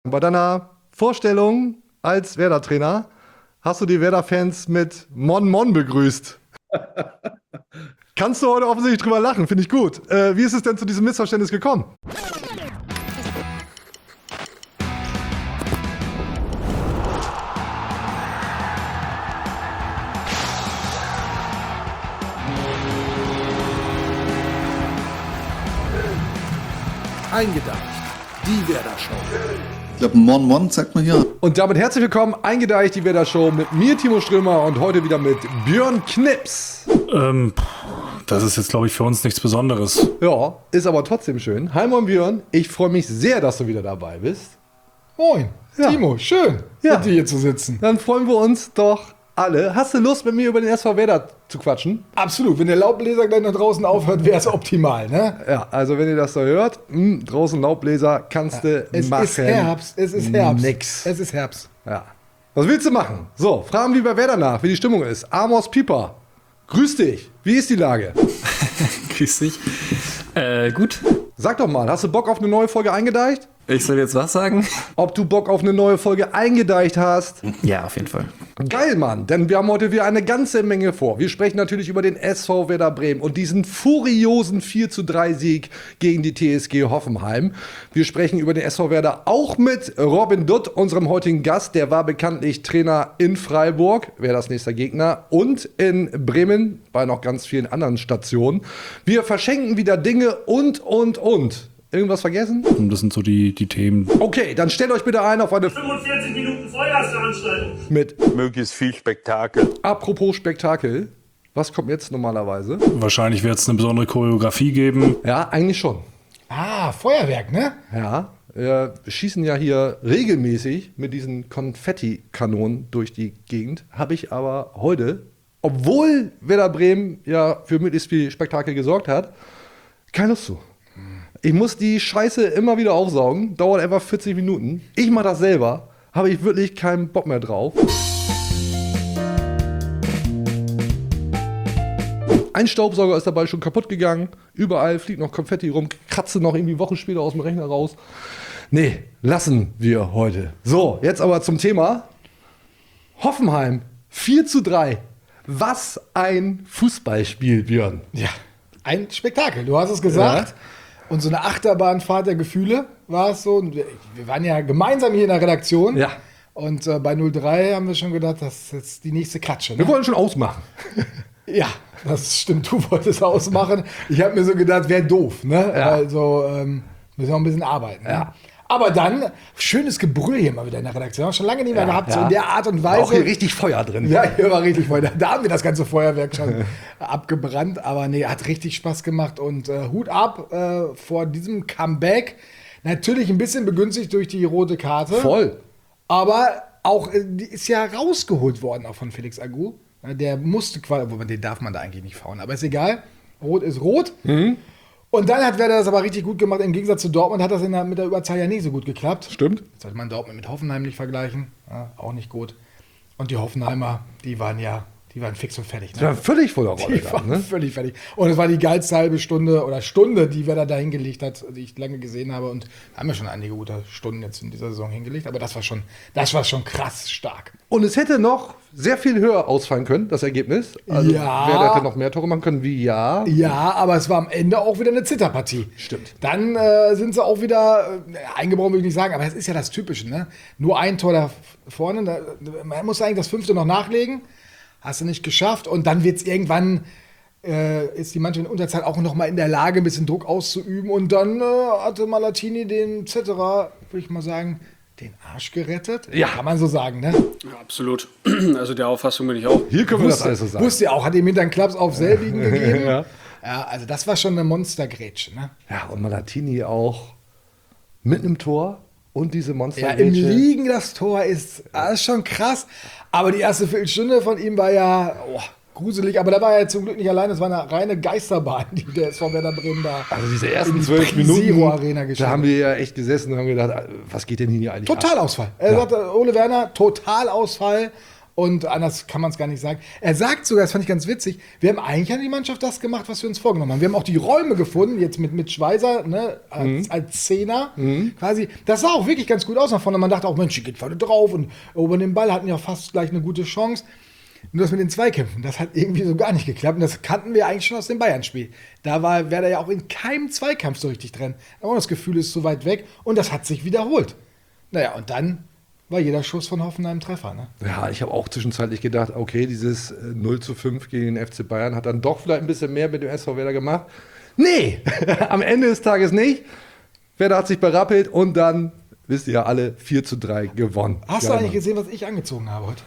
Bei deiner Vorstellung als Werder-Trainer hast du die Werder-Fans mit Mon Mon begrüßt. Kannst du heute offensichtlich drüber lachen, finde ich gut. Wie ist es denn zu diesem Missverständnis gekommen? Eingedacht. Die Werder-Show. Ich glaube, Mon Mon, sagt man hier. Und damit herzlich willkommen, eingedeicht die Werder-Show mit mir, Timo Strömer, und heute wieder mit Björn Knips. Das ist jetzt, glaube ich, für uns nichts Besonderes. Ja, ist aber trotzdem schön. Hi, moin Björn, ich freue mich sehr, dass du wieder dabei bist. Moin, Ja. Timo, schön, Ja. mit dir hier zu sitzen. Dann freuen wir uns doch alle. Hast du Lust, mit mir über den SV Werder zu quatschen? Absolut, wenn der Laubbläser gleich nach draußen aufhört, wäre es optimal, ne? Ja, also wenn ihr das so hört, draußen Laubbläser kannst du Es machen. ist Herbst, es ist Herbst. Nix. Es ist Herbst. Ja. Was willst du machen? So, fragen wir bei Werder nach, wie die Stimmung ist. Amos Pieper, grüß dich. Wie ist die Lage? Grüß dich. Gut. Sag doch mal, hast du Bock auf eine neue Folge eingedeicht? Ich soll jetzt was sagen? Ob du Bock auf eine neue Folge eingedeicht hast? Ja, auf jeden Fall. Geil, Mann, denn wir haben heute wieder eine ganze Menge vor. Wir sprechen natürlich über den SV Werder Bremen und diesen furiosen 4:3 Sieg gegen die TSG Hoffenheim. Wir sprechen über den SV Werder auch mit Robin Dutt, unserem heutigen Gast. Der war bekanntlich Trainer in Freiburg, Werders nächster Gegner, und in Bremen bei noch ganz vielen anderen Stationen. Wir verschenken wieder Dinge und. Irgendwas vergessen? Und das sind so die Themen. Okay, dann stellt euch bitte ein auf eine 45 Minuten Feuerveranstaltung. mit Möglichst viel Spektakel. apropos Spektakel. Was kommt jetzt normalerweise? Wahrscheinlich wird es eine besondere Choreografie geben. Ja, eigentlich schon. Ah, Feuerwerk, ne? Ja, wir schießen ja hier regelmäßig mit diesen Konfettikanonen durch die Gegend. Habe ich aber heute, obwohl Werder Bremen ja für möglichst viel Spektakel gesorgt hat, keine Lust zu. Ich muss die Scheiße immer wieder aufsaugen. Dauert etwa 40 Minuten. Ich mache das selber. Habe ich wirklich keinen Bock mehr drauf. Ein Staubsauger ist dabei schon kaputt gegangen. Überall fliegt noch Konfetti rum. Kratze noch irgendwie Wochen später aus dem Rechner raus. Nee, lassen wir heute. So, jetzt aber zum Thema. Hoffenheim 4:3. Was ein Fußballspiel, Björn. Ja, ein Spektakel, du hast es gesagt. Ja. Und so eine Achterbahnfahrt der Gefühle war es so. Und wir waren ja gemeinsam hier in der Redaktion. Ja. Und bei 0:3 haben wir schon gedacht, das ist jetzt die nächste Klatsche. Ne? Wir wollen schon ausmachen. Ja, das stimmt, du wolltest ausmachen. Ich habe mir so gedacht, wäre doof, ne? Ja. Also müssen wir auch ein bisschen arbeiten. Ne? Ja. Aber dann, schönes Gebrüll hier mal wieder in der Redaktion. Schon lange nicht mehr gehabt, so in der Art und Weise. Auch hier richtig Feuer drin. Ja, hier war richtig Feuer. Da haben wir das ganze Feuerwerk schon abgebrannt. Aber nee, hat richtig Spaß gemacht. Und Hut ab vor diesem Comeback. Natürlich ein bisschen begünstigt durch die rote Karte. Voll. Aber auch, die ist ja rausgeholt worden auch von Felix Agu. Der musste quasi, wobei den darf man da eigentlich nicht faulen, aber ist egal. Rot ist rot. Und dann hat Werder das aber richtig gut gemacht. Im Gegensatz zu Dortmund hat das mit der Überzahl ja nicht so gut geklappt. Stimmt. Jetzt sollte man Dortmund mit Hoffenheim nicht vergleichen. Ja, auch nicht gut. Und die Hoffenheimer, die waren fix und fertig. Das war völlig voller Rolle. Die waren völlig fertig. Und es war die geilste halbe Stunde oder Stunde, die Werder da hingelegt hat, die ich lange gesehen habe. Und haben ja schon einige gute Stunden jetzt in dieser Saison hingelegt. Aber das war schon krass stark. Und es hätte noch sehr viel höher ausfallen können, das Ergebnis. Also Ja. Werder hätte noch mehr Tore machen können, wie ja. Ja, aber es war am Ende auch wieder eine Zitterpartie. Stimmt. Dann sind sie auch wieder eingebrochen, will ich nicht sagen, aber es ist ja das Typische, ne? Nur ein Tor da vorne, man muss eigentlich das 5. noch nachlegen, hast du nicht geschafft und dann wird es irgendwann, ist die Mannschaft in Unterzahl auch noch mal in der Lage, ein bisschen Druck auszuüben und dann hatte Malatini den Zetterer, würde ich mal sagen, den Arsch gerettet. Ja. Kann man so sagen, ne? Ja, absolut. Also der Auffassung bin ich auch. Hier können wir das alles so sagen. Wusste ja auch, hat ihm hinter den Klaps auf selbigen gegeben. Ja. Ja, also das war schon eine Monstergrätsche, ne? Ja, und Malatini auch mit einem Tor und diese Ja, monster im Liegen das Tor ist schon krass. Aber die erste Viertelstunde von ihm war ja gruselig. Aber da war er zum Glück nicht allein. Das war eine reine Geisterbahn, die der SV Werder Bremen da. Also diese ersten in die 12 Zero Minuten, Arena da haben wir ja echt gesessen und haben gedacht, was geht denn hier eigentlich ab? Totalausfall. Er sagte, Ole Werner, Totalausfall. Und anders kann man es gar nicht sagen. Er sagt sogar, das fand ich ganz witzig, wir haben eigentlich an die Mannschaft das gemacht, was wir uns vorgenommen haben. Wir haben auch die Räume gefunden, jetzt mit Schweizer, ne, als Zehner quasi. Das sah auch wirklich ganz gut aus nach vorne. Man dachte auch, Mensch, die geht vorne drauf und erobern den Ball, hatten ja fast gleich eine gute Chance. Nur das mit den Zweikämpfen, das hat irgendwie so gar nicht geklappt. Und das kannten wir eigentlich schon aus dem Bayern-Spiel. Da war Werder ja auch in keinem Zweikampf so richtig drin. Aber das Gefühl ist so weit weg und das hat sich wiederholt. Naja, und dann war jeder Schuss von Hoffenheim ein Treffer. Ne? Ja, ich habe auch zwischenzeitlich gedacht, okay, dieses 0:5 gegen den FC Bayern hat dann doch vielleicht ein bisschen mehr mit dem SV Werder gemacht. Nee, am Ende des Tages nicht. Werder hat sich berappelt und dann, wisst ihr ja alle, 4:3 gewonnen. Hast du eigentlich gesehen, was ich angezogen habe heute?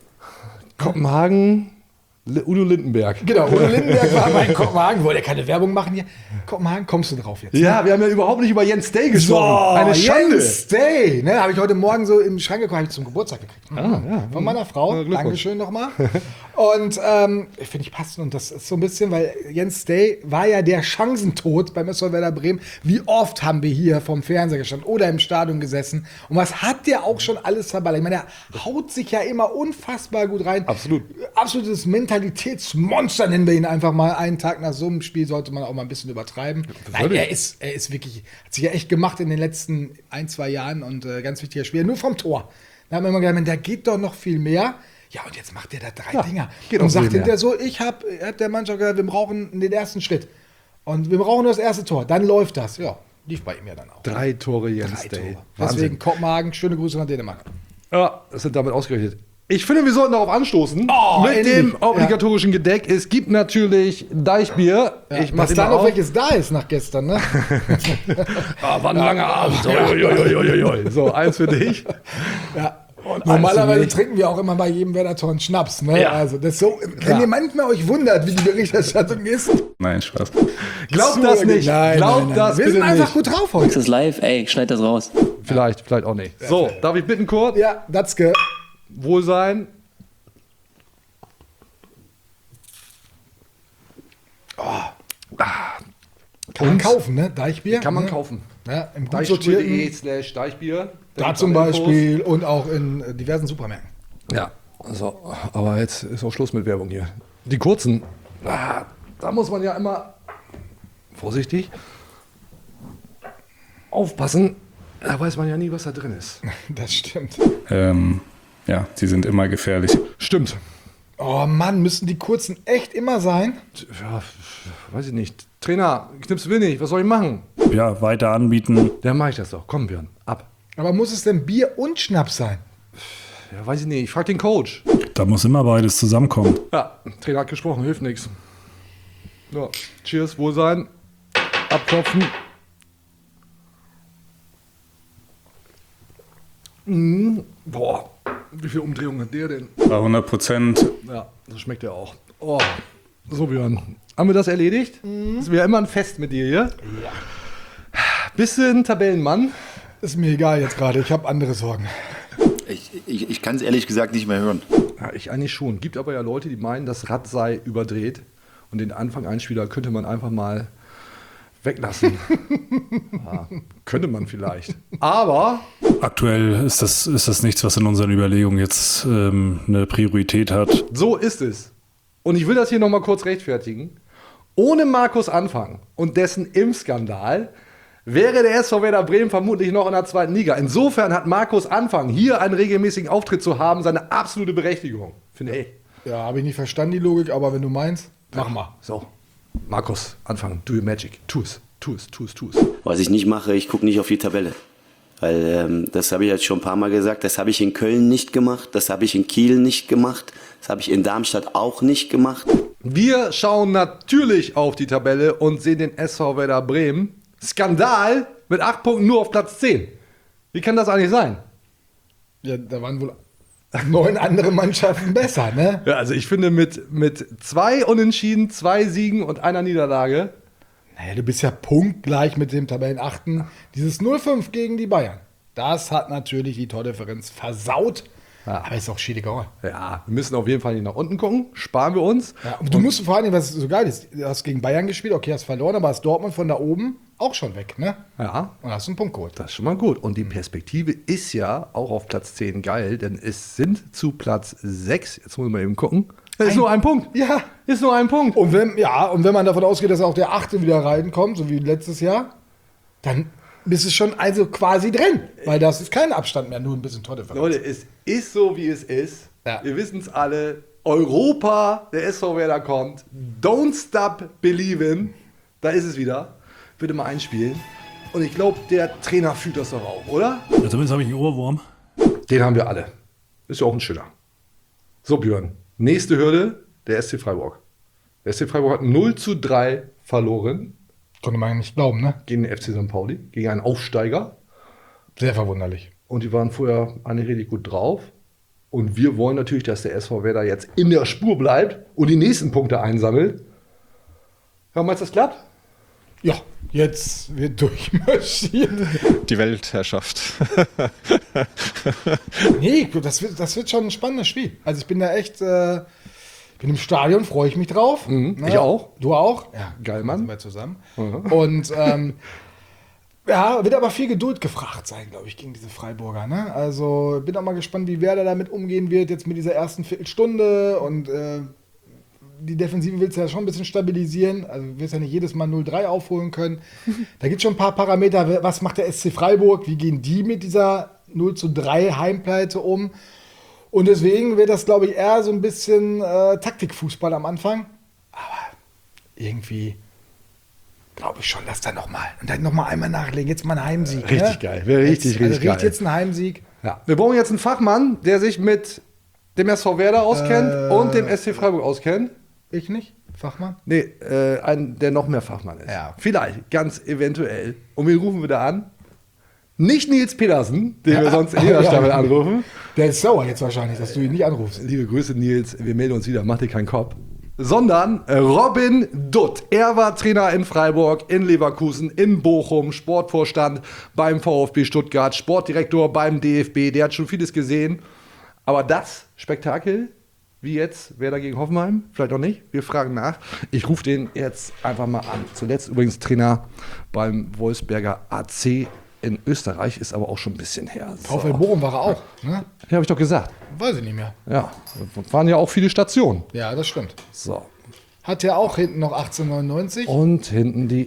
Kopenhagen, Udo Lindenberg. Genau, Udo Lindenberg war mal in Kopenhagen. Wollte ja keine Werbung machen hier. Kopenhagen, kommst du drauf jetzt? Ja, wir haben ja überhaupt nicht über Jens Day gesprochen. Eine Schande. Jens Day, ne, habe ich heute Morgen so im Schrank geguckt, habe ich zum Geburtstag gekriegt. Von meiner Frau. Glückwunsch. Dankeschön nochmal. Und finde ich passt. Und das ist so ein bisschen, weil Jens Day war ja der Chancentod beim SV Werder Bremen. Wie oft haben wir hier vom Fernseher gestanden oder im Stadion gesessen? Und was hat der auch schon alles verballert? Ich meine, er haut sich ja immer unfassbar gut rein. Absolut. Absolutes Mentalitätsmonster, nennen wir ihn einfach mal. Einen Tag nach so einem Spiel sollte man auch mal ein bisschen übertreiben. Nein, er ist wirklich, hat sich ja echt gemacht in den letzten 1-2 Jahren und ganz wichtiger Spieler. Nur vom Tor. Da haben wir immer gedacht, da geht doch noch viel mehr. Ja, und jetzt macht der da 3 Dinger. geht Und noch viel sagt hinterher mehr. so, hat der Mannschaft gesagt, wir brauchen den ersten Schritt. Und wir brauchen nur das erste Tor. Dann läuft das. Ja, lief bei ihm ja dann auch. 3 Tore Jens 3 Day. Tore. Wahnsinn. Deswegen Kopenhagen, schöne Grüße nach Dänemark. Ja, das sind damit ausgerechnet. Ich finde, wir sollten darauf anstoßen. Oh, mit endlich. dem obligatorischen Gedeck. Es gibt natürlich Deichbier. Ich mach Was dann noch welches da ist nach gestern, ne? war ein langer Abend. Ui. So, eins für dich. Ja. Und Normalerweise eins für trinken wir auch immer bei jedem Werder-Tor einen Schnaps. Ne? Ja. Also das ist so, wenn ihr manchmal euch wundert, wie die Berichterstattung ist. Nein, Spaß. Glaubt das nicht. Glaubt das Wir bitte sind einfach nicht. gut drauf heute. Ist das live? Ey, schneid das raus. Vielleicht auch nicht. So, darf ich bitten, Kurt? Ja, Datzke. Wohlsein. Kann man kaufen, ne? Deichbier. Kann man ne? kaufen. Ja, im gut sortierten. Deichspiel.de/Deichbier. Da zum Beispiel und auch in diversen Supermärkten. Ja, also, aber jetzt ist auch Schluss mit Werbung hier. Die kurzen, da muss man ja immer vorsichtig aufpassen. Da weiß man ja nie, was da drin ist. Das stimmt. Ja, sie sind immer gefährlich. Stimmt. Oh Mann, müssen die kurzen echt immer sein? Ja, weiß ich nicht. Trainer, Knips will nicht, was soll ich machen? Ja, weiter anbieten. Dann mache ich das doch. Komm, Björn, ab. Aber muss es denn Bier und Schnaps sein? Ja, weiß ich nicht. Ich frage den Coach. Da muss immer beides zusammenkommen. Ja, Trainer hat gesprochen, hilft nichts. Ja, cheers, Wohlsein. Abklopfen. Boah, wie viel Umdrehungen hat der denn? Bei 100%. Ja, so schmeckt er auch. Oh, so Björn. Haben wir das erledigt? Das ist ja immer ein Fest mit dir hier. Ja. Bist du ein Tabellenmann? Ist mir egal jetzt gerade, ich habe andere Sorgen. Ich kann es ehrlich gesagt nicht mehr hören. Ja, ich eigentlich schon. Gibt aber ja Leute, die meinen, das Rad sei überdreht und den Anfang-Einspieler könnte man einfach mal weglassen. Ja, könnte man vielleicht. Aber Aktuell ist das nichts, was in unseren Überlegungen jetzt eine Priorität hat. so ist es. Und ich will das hier nochmal kurz rechtfertigen. Ohne Markus Anfang und dessen Impfskandal wäre der SV Werder Bremen vermutlich noch in der 2. Liga. Insofern hat Markus Anfang, hier einen regelmäßigen Auftritt zu haben, seine absolute Berechtigung. Finde ich. Ja, habe ich nicht verstanden, die Logik, aber wenn du meinst, mach mal. So, Markus Anfang, do your magic. Tu es. Was ich nicht mache, ich gucke nicht auf die Tabelle. Weil das habe ich jetzt schon ein paar Mal gesagt, das habe ich in Köln nicht gemacht, das habe ich in Kiel nicht gemacht, das habe ich in Darmstadt auch nicht gemacht. Wir schauen natürlich auf die Tabelle und sehen den SV Werder Bremen. Skandal mit 8 Punkten nur auf Platz 10. Wie kann das eigentlich sein? Ja, da waren wohl 9 andere Mannschaften besser, ne? Ja, also ich finde mit 2 Unentschieden, 2 Siegen und einer Niederlage. Naja, du bist ja punktgleich mit dem Tabellenachten. Dieses 0-5 gegen die Bayern. Das hat natürlich die Tordifferenz versaut. Ja. Aber ist auch schädiger. Ja, wir müssen auf jeden Fall nicht nach unten gucken. Sparen wir uns. Ja, und du musst vor allem, was so geil ist, du hast gegen Bayern gespielt, okay, hast verloren, aber hast Dortmund von da oben auch schon weg, ne? Ja, Und hast einen Punkt geholt. das ist schon mal gut. Und die Perspektive ist ja auch auf Platz 10 geil, denn es sind zu Platz 6, jetzt muss man eben gucken, es ist nur ein Punkt. Ja. Ist nur ein Punkt. Und wenn man davon ausgeht, dass auch der 8. wieder reinkommt, so wie letztes Jahr, dann bist du schon also quasi drin. Weil das ist kein Abstand mehr, nur ein bisschen Tordifferenz. Leute, es ist so, wie es ist. Ja. Wir wissen es alle. Europa, der SV Werder kommt. Don't stop believing. Da ist es wieder. Bitte mal einspielen. Und ich glaube, der Trainer fühlt das doch auch, oder? Ja, zumindest habe ich einen Ohrwurm. Den haben wir alle. Ist ja auch ein schöner. So, Björn. Nächste Hürde, der SC Freiburg. Der SC Freiburg hat 0:3 verloren Konnte man nicht glauben, ne? gegen den FC St. Pauli, gegen einen Aufsteiger. Sehr verwunderlich. Und die waren vorher eigentlich richtig gut drauf. Und wir wollen natürlich, dass der SV Werder jetzt in der Spur bleibt und die nächsten Punkte einsammelt. Ja, meinst du, das klappt? Ja, jetzt wird durchmarschiert. Die Weltherrschaft. Nee, das wird schon ein spannendes Spiel. Also ich bin da echt, bin im Stadion, freue ich mich drauf. ich auch. Du auch? Ja, Geil, Mann. sind wir zusammen. Und ja, wird aber viel Geduld gefragt sein, glaube ich, gegen diese Freiburger. Ne? Also bin auch mal gespannt, wie Werder damit umgehen wird, jetzt mit dieser ersten Viertelstunde. Und die Defensive willst du ja schon ein bisschen stabilisieren. Also du wirst ja nicht jedes Mal 0:3 aufholen können. Da gibt es schon ein paar Parameter. Was macht der SC Freiburg? Wie gehen die mit dieser 0:3 Heimpleite um? Und deswegen wird das, glaube ich, eher so ein bisschen Taktikfußball am Anfang. Aber irgendwie glaube ich schon, dass da nochmal. Und dann nochmal einmal nachlegen. Jetzt mal ein Heimsieg. Richtig ne? geil. Wäre richtig, also richtig geil. jetzt ein Heimsieg. Ja. Wir brauchen jetzt einen Fachmann, der sich mit dem SV Werder auskennt und dem SC Freiburg auskennt. Ich nicht? Fachmann? Nee, einen, der noch mehr Fachmann ist. Ja. Vielleicht, ganz eventuell. Und wen rufen wir da an? Nicht Nils Petersen, den wir sonst in jeder Staffel anrufen. Der ist sauer jetzt wahrscheinlich, dass du ihn nicht anrufst. Liebe Grüße, Nils. Wir melden uns wieder. Mach dir keinen Kopf. Sondern Robin Dutt. Er war Trainer in Freiburg, in Leverkusen, in Bochum, Sportvorstand beim VfB Stuttgart, Sportdirektor beim DFB. Der hat schon vieles gesehen. Aber das Spektakel, wie jetzt Werder gegen Hoffenheim, vielleicht noch nicht. Wir fragen nach. Ich rufe den jetzt einfach mal an. Zuletzt übrigens Trainer beim Wolfsberger AC in Österreich, ist aber auch schon ein bisschen her. So. VfL Bochum war er auch, ne? Ja, habe ich doch gesagt. Weiß ich nicht mehr. Ja, waren ja auch viele Stationen. Ja, das stimmt. So. Hat ja auch hinten noch 1899. Und hinten die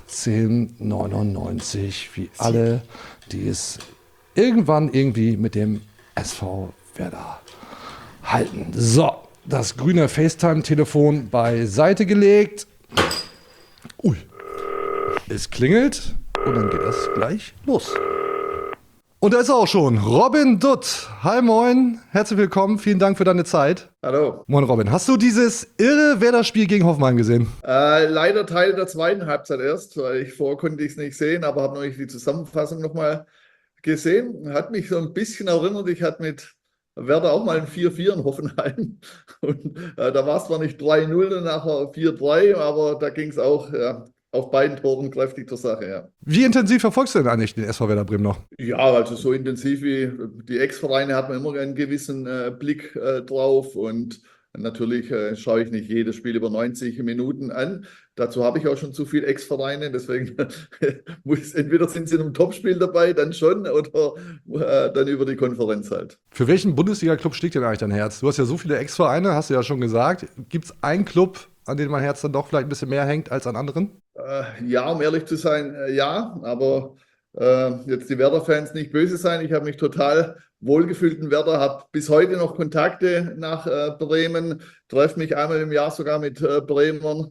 1899, wie alle, die es irgendwann irgendwie mit dem SV Werder halten. So, das grüne FaceTime-Telefon beiseite gelegt. Ui. Es klingelt und dann geht das gleich los. Und da ist er auch schon, Robin Dutt. Hi, moin, herzlich willkommen, vielen Dank für deine Zeit. Hallo. Moin, Robin. Hast du dieses irre Werder-Spiel gegen Hoffenheim gesehen? Leider Teil der zweiten Halbzeit erst, weil konnte ich es nicht sehen, aber habe noch nicht die Zusammenfassung nochmal gesehen. Hat mich so ein bisschen erinnert, ich hatte mit Werder auch mal ein 4:4 in Hoffenheim. Und da war es zwar nicht 3:0, nachher 4:3, aber da ging es auch auf beiden Toren kräftig zur Sache, ja. Wie intensiv verfolgst du denn eigentlich den SV Werder Bremen noch? Ja, also so intensiv wie die Ex-Vereine hat man immer einen gewissen Blick drauf und natürlich schaue ich nicht jedes Spiel über 90 Minuten an. Dazu habe ich auch schon zu viele Ex-Vereine, deswegen entweder sind sie in einem Topspiel dabei, dann schon, oder dann über die Konferenz halt. Für welchen Bundesliga-Club schlägt denn eigentlich dein Herz? Du hast ja so viele Ex-Vereine, hast du ja schon gesagt. Gibt es einen Club, an dem mein Herz dann doch vielleicht ein bisschen mehr hängt als an anderen? Ja, um ehrlich zu sein, ja, aber jetzt die Werder-Fans nicht böse sein. Ich habe mich total wohlgefühlt in Werder, habe bis heute noch Kontakte nach Bremen, treffe mich einmal im Jahr sogar mit Bremern.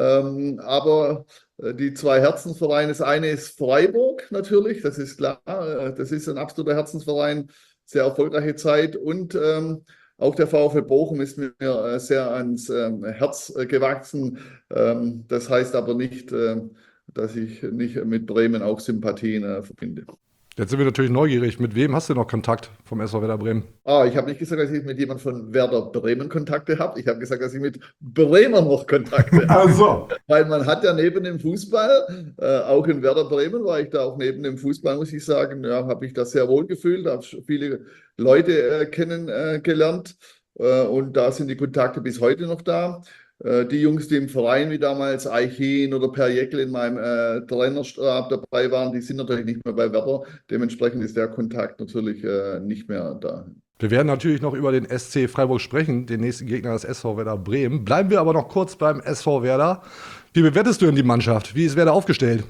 Aber die zwei Herzensvereine, das eine ist Freiburg natürlich, das ist klar, das ist ein absoluter Herzensverein, sehr erfolgreiche Zeit und auch der VfL Bochum ist mir sehr ans Herz gewachsen. Das heißt aber nicht, dass ich nicht mit Bremen auch Sympathien verbinde. Jetzt sind wir natürlich neugierig. Mit wem hast du noch Kontakt vom SV Werder Bremen? Ich habe nicht gesagt, dass ich mit jemandem von Werder Bremen Kontakte habe. Ich habe gesagt, dass ich mit Bremer noch Kontakte habe. Also. Weil man hat ja neben dem Fußball, auch in Werder Bremen war ich da auch neben dem Fußball, muss ich sagen, ja, habe ich das sehr wohl gefühlt, habe viele Leute kennengelernt und da sind die Kontakte bis heute noch da. Die Jungs, die im Verein wie damals Eichin oder Per Jäckel in meinem Trainerstab dabei waren, die sind natürlich nicht mehr bei Werder. Dementsprechend ist der Kontakt natürlich nicht mehr da. Wir werden natürlich noch über den SC Freiburg sprechen, den nächsten Gegner des SV Werder Bremen. Bleiben wir aber noch kurz beim SV Werder. Wie bewertest du denn die Mannschaft? Wie ist Werder aufgestellt?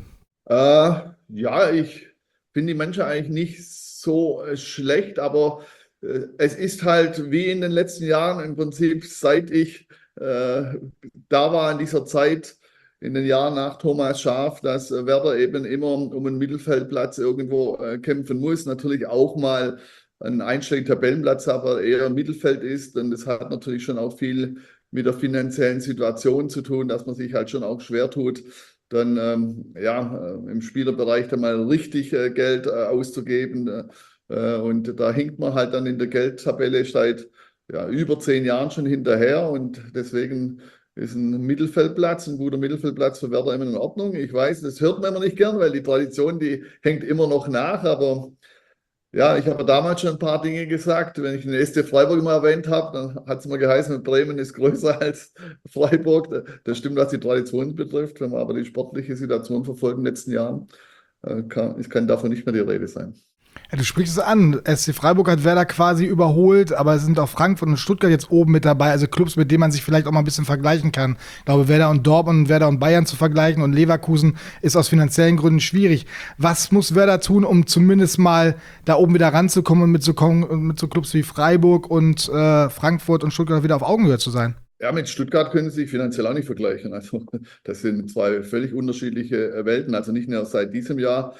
Ja, ich finde die Mannschaft eigentlich nicht so schlecht, aber es ist halt wie in den letzten Jahren im Prinzip, seit ich da war in dieser Zeit, in den Jahren nach Thomas Schaaf, dass Werder eben immer um einen Mittelfeldplatz irgendwo kämpfen muss. Natürlich auch mal einen einstelligen Tabellenplatz, aber eher im Mittelfeld ist. Und das hat natürlich schon auch viel mit der finanziellen Situation zu tun, dass man sich halt schon auch schwer tut, dann im Spielerbereich dann mal richtig Geld auszugeben. Und da hinkt man halt dann in der Geldtabelle seit über 10 Jahren schon hinterher. Und deswegen ist ein Mittelfeldplatz, ein guter Mittelfeldplatz für Werder immer in Ordnung. Ich weiß, das hört man immer nicht gern, weil die Tradition, die hängt immer noch nach. Aber ja, ich habe damals schon ein paar Dinge gesagt. Wenn ich den SC Freiburg mal erwähnt habe, dann hat es mal geheißen, Bremen ist größer als Freiburg. Das stimmt, was die Tradition betrifft. Wenn man aber die sportliche Situation verfolgt in den letzten Jahren, kann davon nicht mehr die Rede sein. Ja, du sprichst es an. SC Freiburg hat Werder quasi überholt, aber es sind auch Frankfurt und Stuttgart jetzt oben mit dabei, also Clubs, mit denen man sich vielleicht auch mal ein bisschen vergleichen kann. Ich glaube, Werder und Dortmund, Werder und Bayern zu vergleichen und Leverkusen ist aus finanziellen Gründen schwierig. Was muss Werder tun, um zumindest mal da oben wieder ranzukommen und mit so Clubs wie Freiburg und Frankfurt und Stuttgart wieder auf Augenhöhe zu sein? Ja, mit Stuttgart können sie sich finanziell auch nicht vergleichen. Also das sind zwei völlig unterschiedliche Welten. Also nicht nur seit diesem Jahr.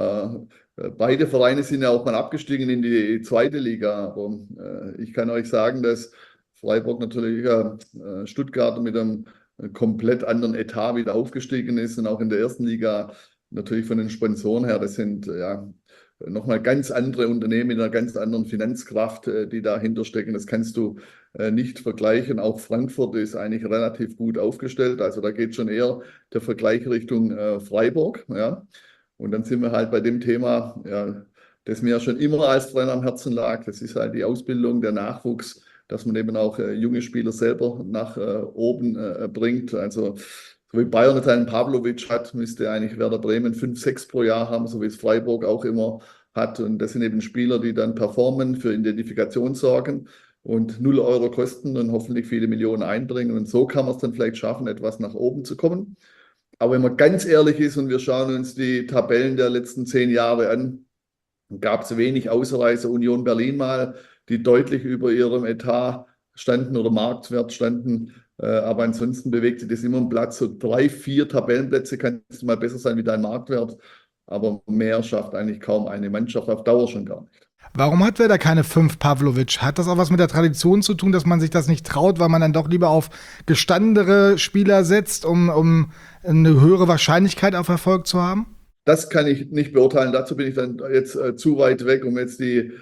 Beide Vereine sind ja auch mal abgestiegen in die zweite Liga. Aber ich kann euch sagen, dass Freiburg natürlich Stuttgart mit einem komplett anderen Etat wieder aufgestiegen ist und auch in der ersten Liga natürlich von den Sponsoren her. Das sind nochmal ganz andere Unternehmen mit einer ganz anderen Finanzkraft, die dahinter stecken. Das kannst du nicht vergleichen. Auch Frankfurt ist eigentlich relativ gut aufgestellt. Also da geht schon eher der Vergleich Richtung Freiburg. Ja. Und dann sind wir halt bei dem Thema, das mir schon immer als Trainer am Herzen lag. Das ist halt die Ausbildung, der Nachwuchs, dass man eben auch junge Spieler selber nach oben bringt. Also so wie Bayern jetzt einen Pavlovic hat, müsste eigentlich Werder Bremen 5, 6 pro Jahr haben, so wie es Freiburg auch immer hat. Und das sind eben Spieler, die dann performen, für Identifikation sorgen und 0 Euro kosten und hoffentlich viele Millionen einbringen. Und so kann man es dann vielleicht schaffen, etwas nach oben zu kommen. Aber wenn man ganz ehrlich ist und wir schauen uns die Tabellen der letzten 10 Jahre an, gab es wenig Ausreißer. Union Berlin mal, die deutlich über ihrem Etat standen oder Marktwert standen. Aber ansonsten bewegte das immer einen Platz. So 3, 4 Tabellenplätze kannst du mal besser sein wie dein Marktwert. Aber mehr schafft eigentlich kaum eine Mannschaft, auf Dauer schon gar nicht. Warum hat Werder keine 5 Pavlovic? Hat das auch was mit der Tradition zu tun, dass man sich das nicht traut, weil man dann doch lieber auf gestandene Spieler setzt, um eine höhere Wahrscheinlichkeit auf Erfolg zu haben? Das kann ich nicht beurteilen. Dazu bin ich dann jetzt zu weit weg, um jetzt die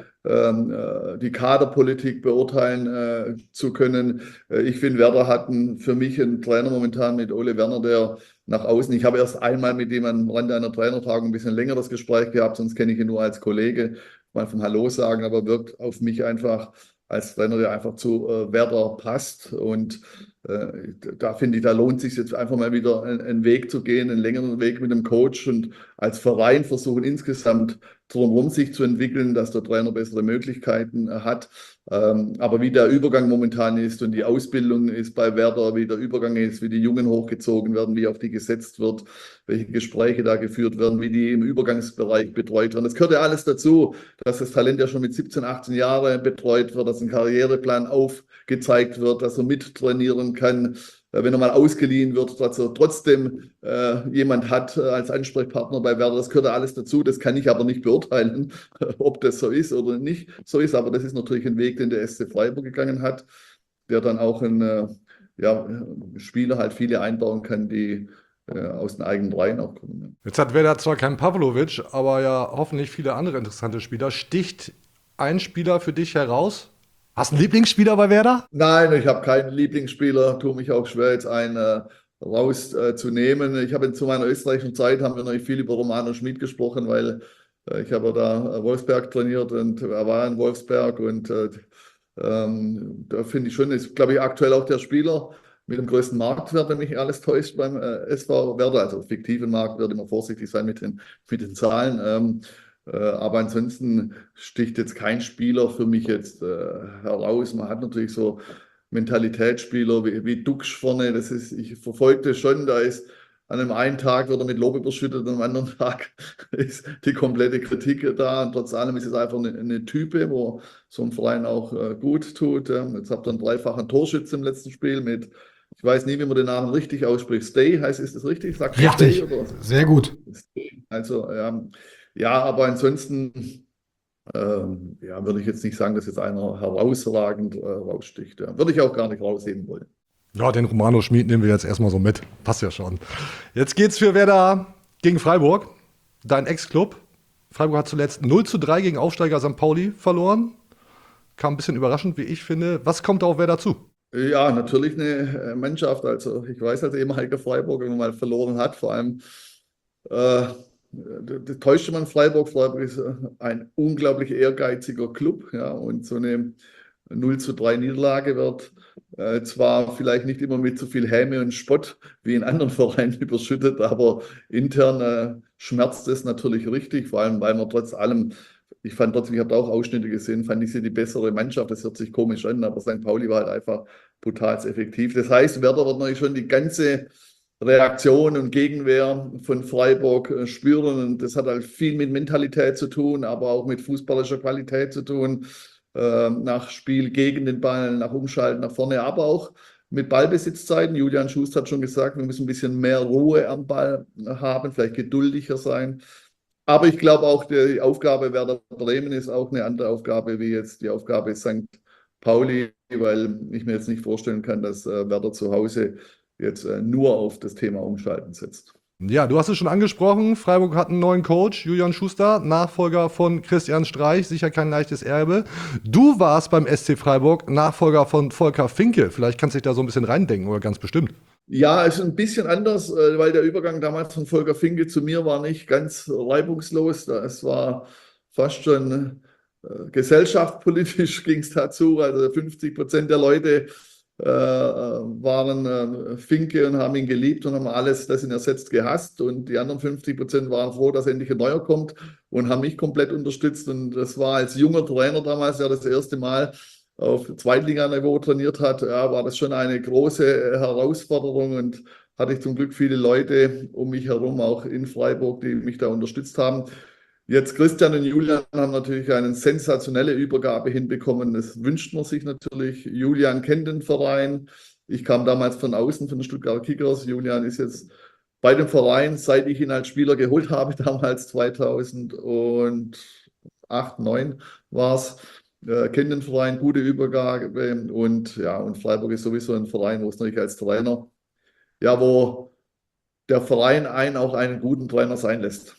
Kaderpolitik beurteilen zu können. Ich finde, Werder hat für mich einen Trainer momentan mit Ole Werner, der nach außen, ich habe erst einmal mit ihm am Rande einer Trainertagung ein bisschen länger das Gespräch gehabt, sonst kenne ich ihn nur als Kollege, mal vom Hallo sagen, aber wirkt auf mich einfach als Trainer, der einfach zu Werder passt. Und da finde ich, da lohnt es sich jetzt einfach mal wieder einen Weg zu gehen, einen längeren Weg mit dem Coach und als Verein versuchen insgesamt drumherum sich zu entwickeln, dass der Trainer bessere Möglichkeiten hat. Aber wie der Übergang momentan ist und die Ausbildung ist bei Werder, wie der Übergang ist, wie die Jungen hochgezogen werden, wie auf die gesetzt wird, welche Gespräche da geführt werden, wie die im Übergangsbereich betreut werden. Das gehört ja alles dazu, dass das Talent ja schon mit 17, 18 Jahren betreut wird, dass ein Karriereplan aufgezeigt wird, dass er mittrainieren kann, wenn er mal ausgeliehen wird, dass er trotzdem jemand hat als Ansprechpartner bei Werder. Das gehört ja alles dazu. Das kann ich aber nicht beurteilen, ob das so ist oder nicht so ist. Aber das ist natürlich ein Weg, den der SC Freiburg gegangen hat, der dann auch ein Spieler halt viele einbauen kann, die aus den eigenen Reihen auch kommen. Jetzt hat Werder zwar keinen Pavlovic, aber ja hoffentlich viele andere interessante Spieler. Sticht ein Spieler für dich heraus? Hast du einen Lieblingsspieler bei Werder? Nein, ich habe keinen Lieblingsspieler. Tue mich auch schwer, jetzt einen rauszunehmen. Ich habe zu meiner österreichischen Zeit, haben wir noch viel über Romano Schmid gesprochen, weil ich habe da Wolfsberg trainiert und er war in Wolfsberg und da finde ich schon, ist glaube ich aktuell auch der Spieler, mit dem größten Marktwert, wenn mich alles täuscht beim SV Werder, also fiktiven Marktwert, immer vorsichtig sein mit den Zahlen. Aber ansonsten sticht jetzt kein Spieler für mich jetzt heraus. Man hat natürlich so Mentalitätsspieler wie Duxch vorne, ich verfolge das schon, da ist an einem einen Tag wird er mit Lob überschüttet, und am anderen Tag ist die komplette Kritik da. Und trotz allem ist es einfach eine Type, wo so ein Verein auch gut tut. Jetzt habt ihr einen dreifachen Torschütze im letzten Spiel mit, ich weiß nie, wie man den Namen richtig ausspricht. Stay heißt, ist das richtig? Sagt man Richtig, Stay, oder? sehr gut. Also, ja, aber ansonsten würde ich jetzt nicht sagen, dass jetzt einer herausragend raussticht. Würde ich auch gar nicht rausheben wollen. Ja, den Romano Schmid nehmen wir jetzt erstmal so mit. Passt ja schon. Jetzt geht's für Werder gegen Freiburg, dein Ex-Club. Freiburg hat zuletzt 0:3 gegen Aufsteiger St. Pauli verloren. Kam ein bisschen überraschend, wie ich finde. Was kommt da auf Werder zu? Ja, natürlich eine Mannschaft. Also ich weiß als ehemaliger Freiburger, wenn man mal verloren hat, vor allem täuschte man Freiburg. Freiburg ist ein unglaublich ehrgeiziger Club, ja, und so eine 0:3 Niederlage wird zwar vielleicht nicht immer mit so viel Häme und Spott wie in anderen Vereinen überschüttet, aber intern schmerzt es natürlich richtig, vor allem weil man trotz allem, ich fand trotzdem, ich habe auch Ausschnitte gesehen, fand ich sie die bessere Mannschaft. Das hört sich komisch an, aber St. Pauli war halt einfach brutal effektiv. Das heißt, Werder wird natürlich schon die ganze Reaktion und Gegenwehr von Freiburg spüren, und das hat halt viel mit Mentalität zu tun, aber auch mit fußballischer Qualität zu tun. Nach Spiel gegen den Ball, nach Umschalten nach vorne, aber auch mit Ballbesitzzeiten. Julian Schuster hat schon gesagt, wir müssen ein bisschen mehr Ruhe am Ball haben, vielleicht geduldiger sein. Aber ich glaube auch, die Aufgabe Werder Bremen ist auch eine andere Aufgabe wie jetzt die Aufgabe St. Pauli, weil ich mir jetzt nicht vorstellen kann, dass Werder zu Hause jetzt nur auf das Thema Umschalten setzt. Ja, du hast es schon angesprochen. Freiburg hat einen neuen Coach, Julian Schuster, Nachfolger von Christian Streich, sicher kein leichtes Erbe. Du warst beim SC Freiburg Nachfolger von Volker Finke. Vielleicht kannst du dich da so ein bisschen reindenken, oder ganz bestimmt. Ja, es ist ein bisschen anders, weil der Übergang damals von Volker Finke zu mir war nicht ganz reibungslos. Es war fast schon gesellschaftspolitisch ging es dazu. Also 50% der Leute waren Finke und haben ihn geliebt und haben alles, das ihn ersetzt, gehasst. Und die anderen 50% waren froh, dass endlich ein neuer kommt, und haben mich komplett unterstützt. Und das war als junger Trainer damals, der das erste Mal auf Zweitliganiveau trainiert hat, ja, war das schon eine große Herausforderung, und hatte ich zum Glück viele Leute um mich herum, auch in Freiburg, die mich da unterstützt haben. Jetzt Christian und Julian haben natürlich eine sensationelle Übergabe hinbekommen. Das wünscht man sich natürlich. Julian kennt den Verein. Ich kam damals von außen, von den Stuttgarter Kickers. Julian ist jetzt bei dem Verein, seit ich ihn als Spieler geholt habe, damals 2008, 2009 war es. Kennt den Verein, gute Übergabe. Und ja, und Freiburg ist sowieso ein Verein, wo es natürlich als Trainer, ja, wo der Verein einen auch einen guten Trainer sein lässt.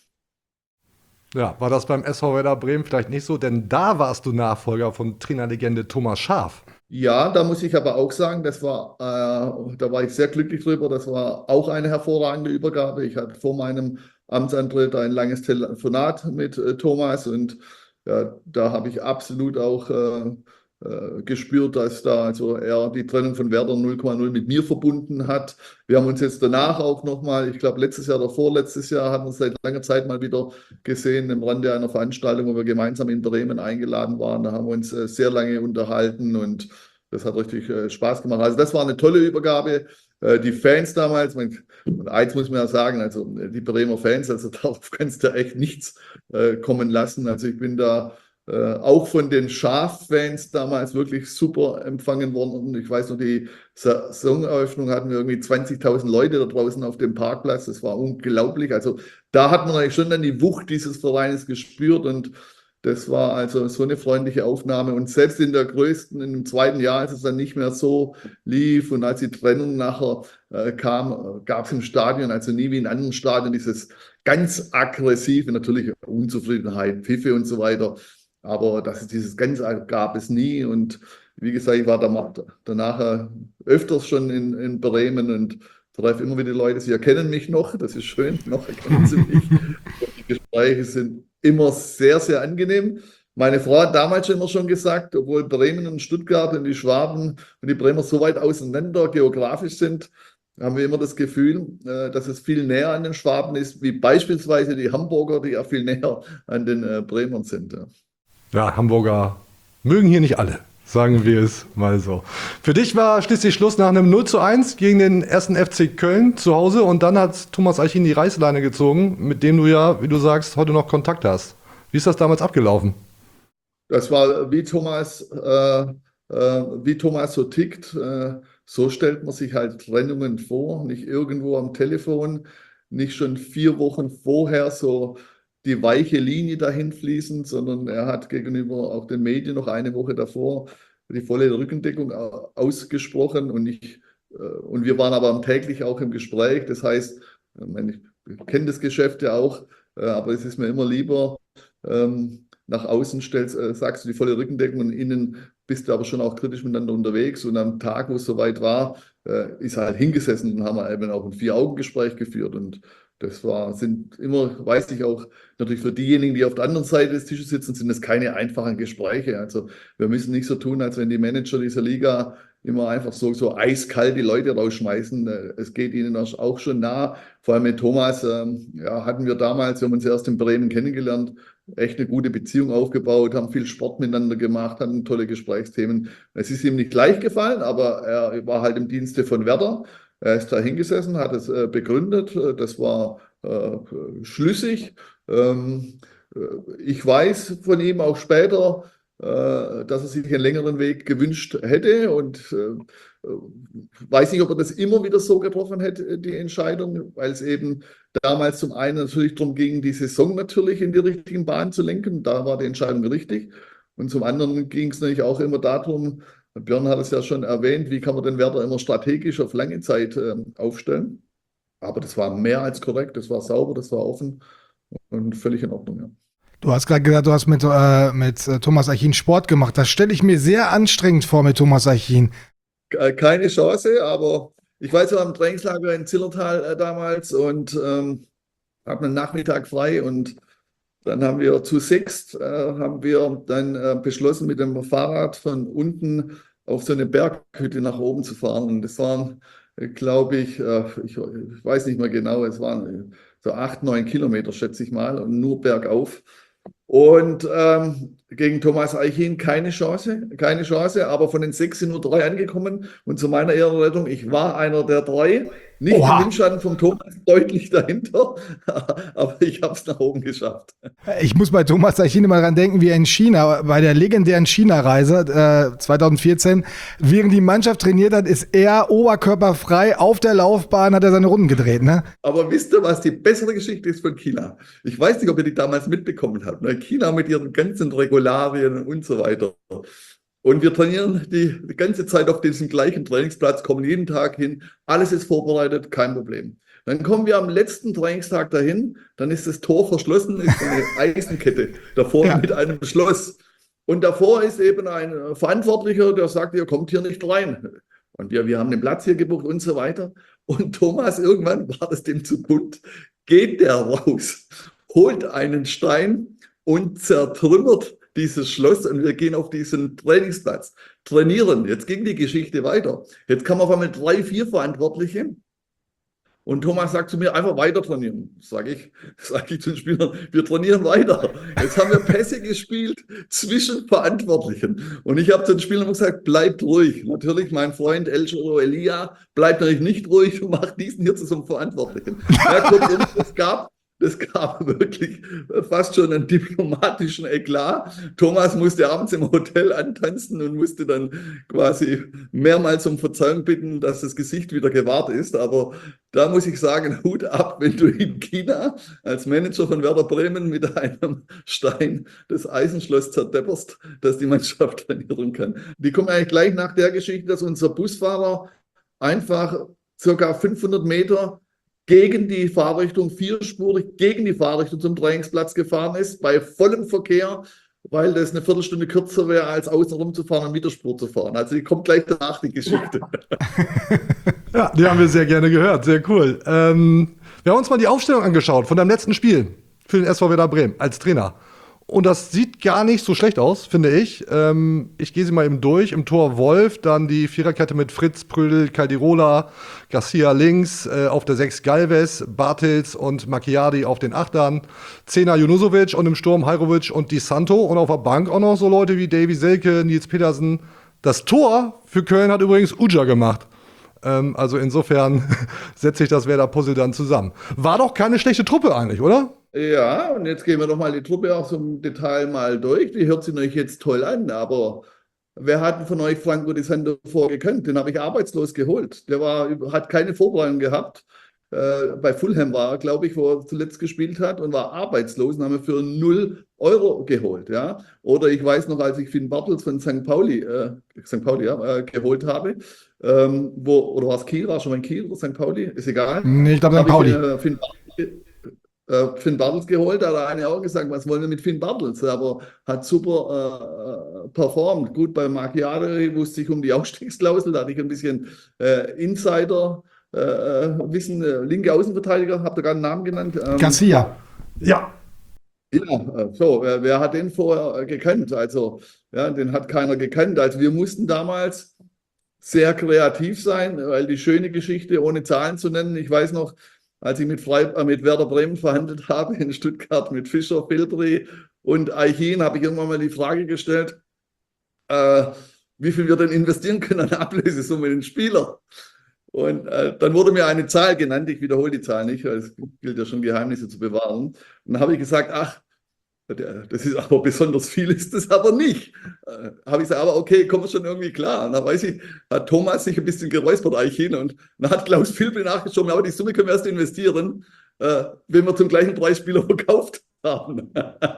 Ja, war das beim SV Werder Bremen vielleicht nicht so? Denn da warst du Nachfolger von Trainerlegende Thomas Schaaf. Ja, da muss ich aber auch sagen, da war ich sehr glücklich drüber. Das war auch eine hervorragende Übergabe. Ich hatte vor meinem Amtsantritt ein langes Telefonat mit Thomas, und ja, da habe ich absolut auch gespürt, dass da also er die Trennung von Werder 0,0 mit mir verbunden hat. Wir haben uns jetzt danach auch nochmal, ich glaube letztes Jahr oder vorletztes Jahr, haben wir uns seit langer Zeit mal wieder gesehen im Rande einer Veranstaltung, wo wir gemeinsam in Bremen eingeladen waren. Da haben wir uns sehr lange unterhalten, und das hat richtig Spaß gemacht. Also das war eine tolle Übergabe. Die Fans damals, und eins muss man ja sagen, also die Bremer Fans, also darauf kannst du echt nichts kommen lassen. Also ich bin da auch von den Schaf-Fans damals wirklich super empfangen worden. Und ich weiß noch, die Saisoneröffnung hatten wir irgendwie 20.000 Leute da draußen auf dem Parkplatz. Das war unglaublich. Also da hat man eigentlich schon dann die Wucht dieses Vereines gespürt, und das war also so eine freundliche Aufnahme. Und selbst in dem zweiten Jahr, als es dann nicht mehr so lief und als die Trennung nachher kam, gab es im Stadion, also nie wie in anderen Stadien, dieses ganz aggressive, natürlich Unzufriedenheit, Pfiffe und so weiter. Aber dieses Ganze gab es nie. Und wie gesagt, ich war danach öfters schon in Bremen und treffe immer wieder Leute. Sie erkennen mich noch, das ist schön, noch erkennen sie mich. Und die Gespräche sind immer sehr, sehr angenehm. Meine Frau hat damals schon immer schon gesagt, obwohl Bremen und Stuttgart und die Schwaben und die Bremer so weit auseinander geografisch sind, haben wir immer das Gefühl, dass es viel näher an den Schwaben ist, wie beispielsweise die Hamburger, die ja viel näher an den Bremern sind. Ja, Hamburger mögen hier nicht alle, sagen wir es mal so. Für dich war schließlich Schluss nach einem 0:1 gegen den 1. FC Köln zu Hause und dann hat Thomas Eichin die Reißleine gezogen, mit dem du ja, wie du sagst, heute noch Kontakt hast. Wie ist das damals abgelaufen? Das war wie Thomas so tickt. So stellt man sich halt Trennungen vor, nicht irgendwo am Telefon, nicht schon 4 Wochen vorher so die weiche Linie dahin fließen, sondern er hat gegenüber auch den Medien noch eine Woche davor die volle Rückendeckung ausgesprochen und wir waren aber täglich auch im Gespräch. Das heißt, ich kenne das Geschäft ja auch, aber es ist mir immer lieber, nach außen sagst du die volle Rückendeckung und innen bist du aber schon auch kritisch miteinander unterwegs. Und am Tag, wo es soweit war, ist er halt hingesessen und haben wir eben auch ein 4-Augen-Gespräch geführt. Und das sind immer, weiß ich auch, natürlich für diejenigen, die auf der anderen Seite des Tisches sitzen, sind das keine einfachen Gespräche. Also wir müssen nicht so tun, als wenn die Manager dieser Liga immer einfach so eiskalt die Leute rausschmeißen. Es geht ihnen auch schon nah. Vor allem mit Thomas hatten wir damals, wir haben uns erst in Bremen kennengelernt, echt eine gute Beziehung aufgebaut, haben viel Sport miteinander gemacht, hatten tolle Gesprächsthemen. Es ist ihm nicht leicht gefallen, aber er war halt im Dienste von Werder. Er ist da hingesessen, hat es begründet. Das war schlüssig. Ich weiß von ihm auch später, dass er sich einen längeren Weg gewünscht hätte und weiß nicht, ob er das immer wieder so getroffen hätte, die Entscheidung, weil es eben damals zum einen natürlich darum ging, die Saison natürlich in die richtigen Bahnen zu lenken. Da war die Entscheidung richtig. Und zum anderen ging es natürlich auch immer darum, Björn hat es ja schon erwähnt, wie kann man den Werder immer strategisch auf lange Zeit aufstellen. Aber das war mehr als korrekt, das war sauber, das war offen und völlig in Ordnung. Ja. Du hast gerade gesagt, du hast mit Thomas Eichin Sport gemacht. Das stelle ich mir sehr anstrengend vor mit Thomas Eichin. Keine Chance, aber ich war so am Trainingslager in Zillertal damals und habe einen Nachmittag frei und dann haben wir zu 6 beschlossen, mit dem Fahrrad von unten auf so eine Berghütte nach oben zu fahren. Und das waren, glaube ich, ich weiß nicht mehr genau, es waren so 8-9 Kilometer, schätze ich mal, und nur bergauf. Und gegen Thomas Eichin keine Chance, aber von den 6 sind nur 3 angekommen. Und zu meiner Ehrenrettung, ich war einer der 3, nicht im Windschatten vom Thomas, deutlich dahinter, aber ich habe es nach oben geschafft. Ich muss bei Thomas Eichin immer dran denken, wie er in China, bei der legendären China-Reise 2014, während die Mannschaft trainiert hat, ist er oberkörperfrei auf der Laufbahn, hat er seine Runden gedreht, ne? Aber wisst ihr, was die bessere Geschichte ist von China? Ich weiß nicht, ob ihr die damals mitbekommen habt. Ne? China mit ihren ganzen Regularien und so weiter. Und wir trainieren die ganze Zeit auf diesem gleichen Trainingsplatz, kommen jeden Tag hin, alles ist vorbereitet, kein Problem. Dann kommen wir am letzten Trainingstag dahin, dann ist das Tor verschlossen, ist eine Eisenkette davor mit einem Schloss. Und davor ist eben ein Verantwortlicher, der sagt, ihr kommt hier nicht rein. Und wir haben den Platz hier gebucht und so weiter. Und Thomas, irgendwann war das dem zu bunt, geht der raus, holt einen Stein und zertrümmert dieses Schloss und wir gehen auf diesen Trainingsplatz, trainieren. Jetzt ging die Geschichte weiter. Jetzt kamen auf einmal 3, 4 Verantwortliche und Thomas sagt zu mir, einfach weiter trainieren. Sag ich zu den Spielern, wir trainieren weiter. Jetzt haben wir Pässe gespielt zwischen Verantwortlichen und ich habe zu den Spielern gesagt, bleibt ruhig. Natürlich, mein Freund Elchero Elia bleibt natürlich nicht ruhig und macht diesen hier zu so einem Verantwortlichen. Ja, kurzum, das gab wirklich fast schon einen diplomatischen Eklat. Thomas musste abends im Hotel antanzen und musste dann quasi mehrmals um Verzeihung bitten, dass das Gesicht wieder gewahrt ist. Aber da muss ich sagen, Hut ab, wenn du in China als Manager von Werder Bremen mit einem Stein das Eisenschloss zerdepperst, dass die Mannschaft trainieren kann. Die kommen eigentlich gleich nach der Geschichte, dass unser Busfahrer einfach circa 500 Meter gegen die Fahrrichtung, 4-spurig gegen die Fahrrichtung zum Trainingsplatz gefahren ist, bei vollem Verkehr, weil das eine Viertelstunde kürzer wäre, als außenrum zu fahren und Mittelspur zu fahren. Also die kommt gleich danach, die Geschichte. Ja, die haben wir sehr gerne gehört, sehr cool. Wir haben uns mal die Aufstellung angeschaut von deinem letzten Spiel für den SV Werder Bremen als Trainer. und das sieht gar nicht so schlecht aus, finde ich. Ich gehe sie mal eben durch. Im Tor Wolf, dann die Viererkette mit Fritz, Prödel, Caldirola, Garcia links, auf der 6 Galvez, Bartels und Macchiadi auf den Achtern, 10er Junusovic und im Sturm Hajrovic und Di Santo und auf der Bank auch noch so Leute wie Davy Selke, Nils Petersen. Das Tor für Köln hat übrigens Uja gemacht. Also insofern setzt sich das Werder-Puzzle dann zusammen. War doch keine schlechte Truppe eigentlich, oder? Ja, und jetzt gehen wir doch mal die Truppe auch so im Detail mal durch. Die hört sich euch jetzt toll an, aber wer hat denn von euch Franco Di Santo vorgekannt? Den habe ich arbeitslos geholt. Der hat keine Vorbereitung gehabt. Bei Fulham war er, glaube ich, wo er zuletzt gespielt hat und war arbeitslos und haben wir für 0 Euro geholt. Ja? Oder ich weiß noch, als ich Finn Bartels von St. Pauli geholt habe, oder war es Kiel? War schon mal in Kiel oder St. Pauli? Ist egal. Nee, ich glaube St. Pauli. Finn Bartels geholt, da hat der eine auch gesagt, was wollen wir mit Finn Bartels? Aber hat super performt. Gut, bei Macchiari wusste ich um die Ausstiegsklausel, da hatte ich ein bisschen Insider-Wissen. Linke Außenverteidiger, habt ihr gerade einen Namen genannt? Garcia. Ja. Ja, so, wer hat den vorher gekannt? Also, ja, den hat keiner gekannt. Also, wir mussten damals sehr kreativ sein, weil die schöne Geschichte, ohne Zahlen zu nennen, ich weiß noch, als ich mit Werder Bremen verhandelt habe in Stuttgart mit Fischer, Filbri und Eichin, habe ich irgendwann mal die Frage gestellt, wie viel wir denn investieren können an Ablösesumme in den Spieler. Und dann wurde mir eine Zahl genannt, ich wiederhole die Zahl nicht, weil es gilt ja schon, Geheimnisse zu bewahren. Und dann habe ich gesagt, ach, das ist aber besonders viel, ist das aber nicht. Habe ich gesagt, aber okay, kommen wir schon irgendwie klar. Und dann weiß ich, hat Thomas sich ein bisschen geräuspert, Eichin, und dann hat Klaus Filbri nachgeschoben, aber die Summe können wir erst investieren, wenn wir zum gleichen Preis Spieler verkauft haben.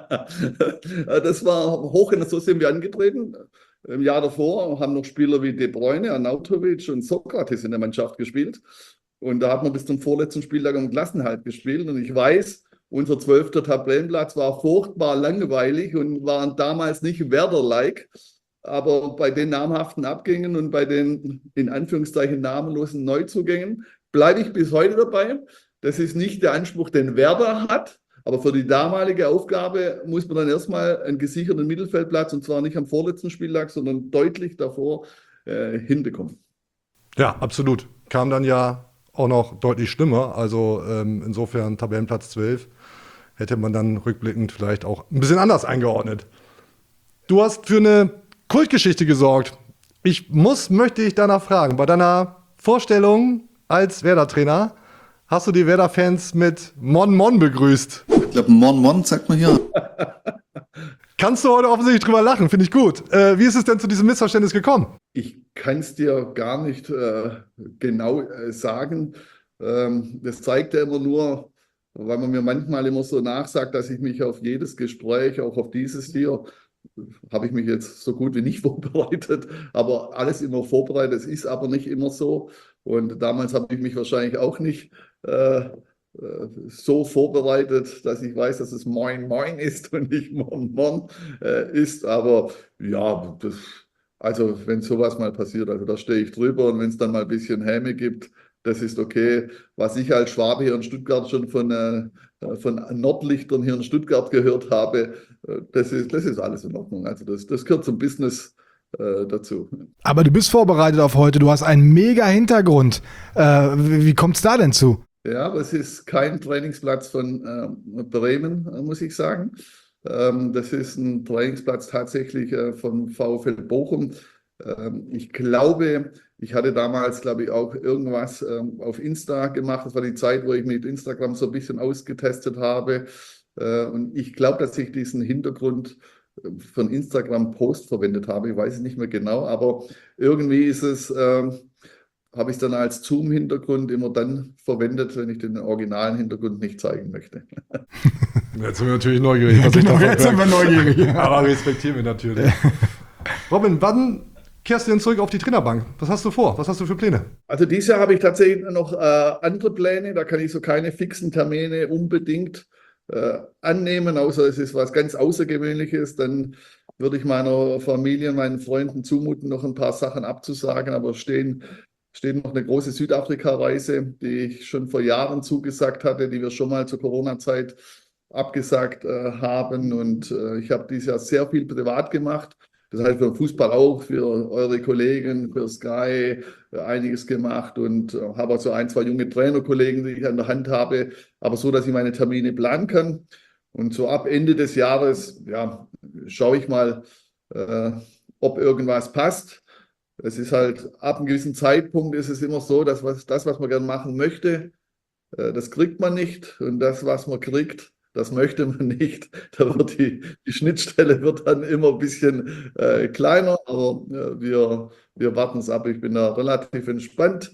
Das war hoch, so sind wir angetreten. Im Jahr davor haben noch Spieler wie De Bruyne, Arnautovic und Sokrates in der Mannschaft gespielt. Und da hat man bis zum vorletzten Spieltag um Klassenerhalt gespielt. Und ich weiß, unser 12. Tabellenplatz war furchtbar langweilig und waren damals nicht Werder-like. Aber bei den namhaften Abgängen und bei den in Anführungszeichen namenlosen Neuzugängen bleibe ich bis heute dabei. Das ist nicht der Anspruch, den Werder hat. Aber für die damalige Aufgabe muss man dann erstmal einen gesicherten Mittelfeldplatz, und zwar nicht am vorletzten Spieltag, sondern deutlich davor hinbekommen. Ja, absolut. Kam dann ja auch noch deutlich schlimmer. Also insofern Tabellenplatz 12 hätte man dann rückblickend vielleicht auch ein bisschen anders eingeordnet. Du hast für eine Kultgeschichte gesorgt. Möchte ich danach fragen, bei deiner Vorstellung als Werder-Trainer hast du die Werder-Fans mit Mon Mon begrüßt. Ich glaube, Mon Mon sagt man hier. Kannst du heute offensichtlich drüber lachen, finde ich gut. Wie ist es denn zu diesem Missverständnis gekommen? Ich kann es dir gar nicht genau sagen. Das zeigt ja immer nur, weil man mir manchmal immer so nachsagt, dass ich mich auf jedes Gespräch, auch auf dieses hier, habe ich mich jetzt so gut wie nicht vorbereitet, aber alles immer vorbereitet. Es ist aber nicht immer so. Und damals habe ich mich wahrscheinlich auch nicht so vorbereitet, dass ich weiß, dass es Moin Moin ist und nicht Mon Mon ist. Aber ja, also wenn sowas mal passiert, also da stehe ich drüber, und wenn es dann mal ein bisschen Häme gibt, das ist okay. Was ich als Schwabe hier in Stuttgart schon von Nordlichtern hier in Stuttgart gehört habe, das ist alles in Ordnung. Also das gehört zum Business dazu. Aber du bist vorbereitet auf heute, du hast einen mega Hintergrund. Wie kommt es da denn zu? Ja, aber es ist kein Trainingsplatz von Bremen, muss ich sagen. Das ist ein Trainingsplatz tatsächlich vom VfL Bochum. Ich glaube, ich hatte damals, auch irgendwas auf Insta gemacht. Das war die Zeit, wo ich mit Instagram so ein bisschen ausgetestet habe. Und ich glaube, dass ich diesen Hintergrund von Instagram-Post verwendet habe. Ich weiß es nicht mehr genau, aber irgendwie ist es, habe ich es dann als Zoom-Hintergrund immer dann verwendet, wenn ich den originalen Hintergrund nicht zeigen möchte. Jetzt sind wir natürlich neugierig. Jetzt sind wir neugierig. Aber respektieren wir natürlich. Robin, wann kehrst du denn zurück auf die Trainerbank? Was hast du vor? Was hast du für Pläne? Also dieses Jahr habe ich tatsächlich noch andere Pläne. Da kann ich so keine fixen Termine unbedingt annehmen, außer es ist was ganz Außergewöhnliches. Dann würde ich meiner Familie, meinen Freunden zumuten, noch ein paar Sachen abzusagen. Aber steht noch eine große Südafrika-Reise, die ich schon vor Jahren zugesagt hatte, die wir schon mal zur Corona-Zeit abgesagt haben. Und ich habe dieses Jahr sehr viel privat gemacht. Das heißt für den Fußball auch, für eure Kollegen, für Sky einiges gemacht und habe auch so 1, 2 junge Trainerkollegen, die ich an der Hand habe, aber so, dass ich meine Termine planen kann. Und so ab Ende des Jahres, ja, schaue ich mal, ob irgendwas passt. Es ist halt, ab einem gewissen Zeitpunkt ist es immer so, dass was man gerne machen möchte, das kriegt man nicht. Und das, was man kriegt, das möchte man nicht. Da wird die Schnittstelle wird dann immer ein bisschen kleiner, aber wir warten es ab. Ich bin da relativ entspannt,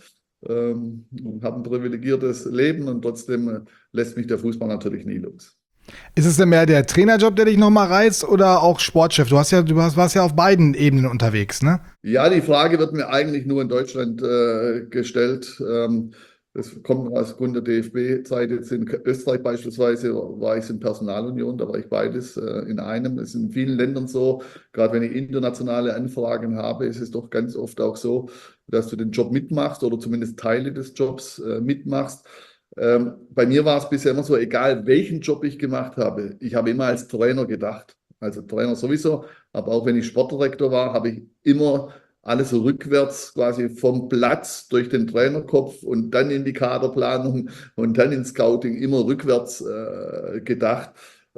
habe ein privilegiertes Leben und trotzdem lässt mich der Fußball natürlich nie los. Ist es denn mehr der Trainerjob, der dich nochmal reizt oder auch Sportchef? Du warst ja auf beiden Ebenen unterwegs, ne? Ja, die Frage wird mir eigentlich nur in Deutschland gestellt. Das kommt aus Grund der DFB-Zeit. Jetzt in Österreich beispielsweise war ich in Personalunion, da war ich beides in einem. Das ist in vielen Ländern so. Gerade wenn ich internationale Anfragen habe, ist es doch ganz oft auch so, dass du den Job mitmachst oder zumindest Teile des Jobs mitmachst. Bei mir war es bisher immer so, egal welchen Job ich gemacht habe, ich habe immer als Trainer gedacht. Also Trainer sowieso, aber auch wenn ich Sportdirektor war, habe ich immer alles so rückwärts quasi vom Platz durch den Trainerkopf und dann in die Kaderplanung und dann ins Scouting immer rückwärts gedacht.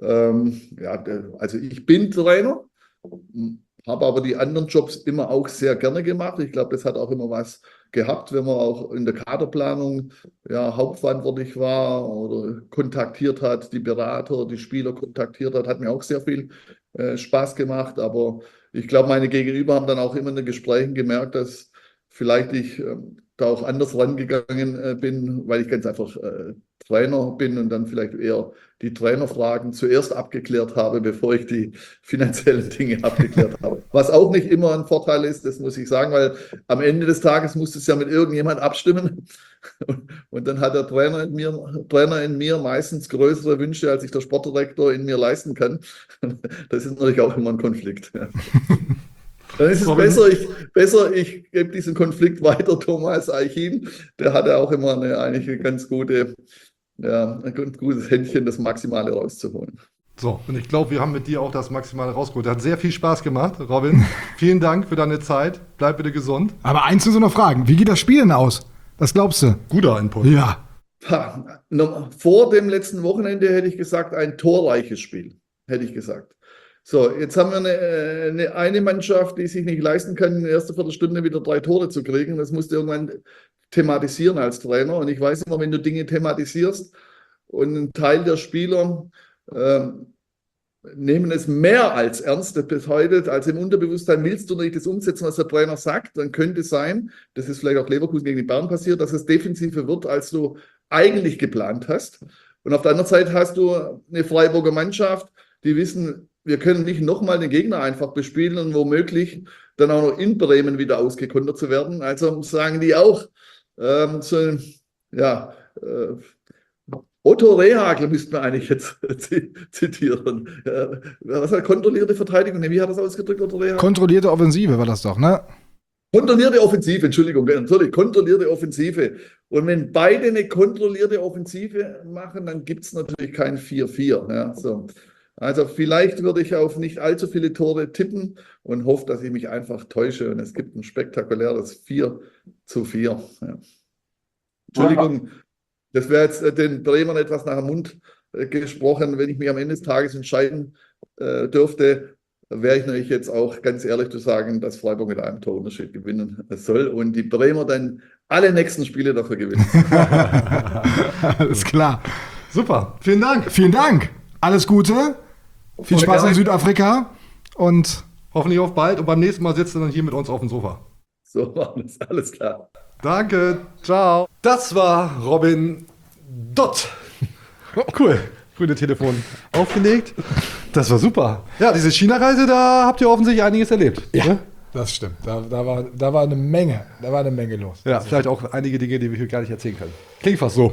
Ja, also ich bin Trainer, habe aber die anderen Jobs immer auch sehr gerne gemacht. Ich glaube, das hat auch immer was gehabt, wenn man auch in der Kaderplanung ja, hauptverantwortlich war oder kontaktiert hat, die Berater, die Spieler kontaktiert hat mir auch sehr viel Spaß gemacht. Aber ich glaube, meine Gegenüber haben dann auch immer in den Gesprächen gemerkt, dass vielleicht ich da auch anders rangegangen bin, weil ich ganz einfach Trainer bin und dann vielleicht eher die Trainerfragen zuerst abgeklärt habe, bevor ich die finanziellen Dinge abgeklärt habe. Was auch nicht immer ein Vorteil ist, das muss ich sagen, weil am Ende des Tages muss es ja mit irgendjemand abstimmen. Und dann hat der Trainer in mir meistens größere Wünsche, als ich der Sportdirektor in mir leisten kann. Das ist natürlich auch immer ein Konflikt. Dann ist es besser, ich gebe diesen Konflikt weiter Thomas Eichin. Der hatte auch immer eigentlich eine ganz gute, ja, ein gutes Händchen, das Maximale rauszuholen. So, und ich glaube, wir haben mit dir auch das Maximale rausgeholt. Hat sehr viel Spaß gemacht, Robin. Vielen Dank für deine Zeit. Bleib bitte gesund. Aber eins müssen wir noch fragen. Wie geht das Spiel denn aus? Was glaubst du? Guter Input. Ja. Vor dem letzten Wochenende hätte ich gesagt, ein torreiches Spiel, hätte ich gesagt. So, jetzt haben wir eine Mannschaft, die sich nicht leisten kann, in der ersten Viertelstunde wieder 3 Tore zu kriegen. Das musst du irgendwann thematisieren als Trainer. Und ich weiß immer, wenn du Dinge thematisierst und ein Teil der Spieler nehmen es mehr als ernst, das bedeutet, als im Unterbewusstsein willst du nicht das umsetzen, was der Trainer sagt, dann könnte es sein, das ist vielleicht auch Leverkusen gegen die Bayern passiert, dass es defensiver wird, als du eigentlich geplant hast. Und auf der anderen Seite hast du eine Freiburger Mannschaft, die wissen, wir können nicht nochmal den Gegner einfach bespielen und womöglich dann auch noch in Bremen wieder ausgekontert zu werden. Also sagen die auch, Otto Rehhagel müssten wir eigentlich jetzt zitieren. Was hat kontrollierte Verteidigung? Wie hat das ausgedrückt, Otto Rehhagel? Kontrollierte Offensive war das doch, ne? Kontrollierte Offensive, Entschuldigung, natürlich, kontrollierte Offensive. Und wenn beide eine kontrollierte Offensive machen, dann gibt es natürlich kein 4-4. Ja, so. Also vielleicht würde ich auf nicht allzu viele Tore tippen und hoffe, dass ich mich einfach täusche. Und es gibt ein spektakuläres 4-4. Ja. Entschuldigung, das wäre jetzt den Bremern etwas nach dem Mund gesprochen. Wenn ich mich am Ende des Tages entscheiden dürfte, wäre ich natürlich jetzt auch ganz ehrlich zu sagen, dass Freiburg mit einem Torunterschied gewinnen soll und die Bremer dann alle nächsten Spiele dafür gewinnen. Alles klar. Super, vielen Dank. Vielen Dank. Alles Gute. Viel Spaß in Südafrika und hoffentlich auf bald und beim nächsten Mal sitzt du dann hier mit uns auf dem Sofa. So machen wir es, alles klar. Danke, ciao. Das war Robin Dott. Cool, grüne Telefon aufgelegt. Das war super. Ja, diese China-Reise, da habt ihr offensichtlich einiges erlebt. Ja, ne? Das stimmt. Da war eine Menge los. Ja, vielleicht auch einige Dinge, die wir hier gar nicht erzählen können. Klingt fast so.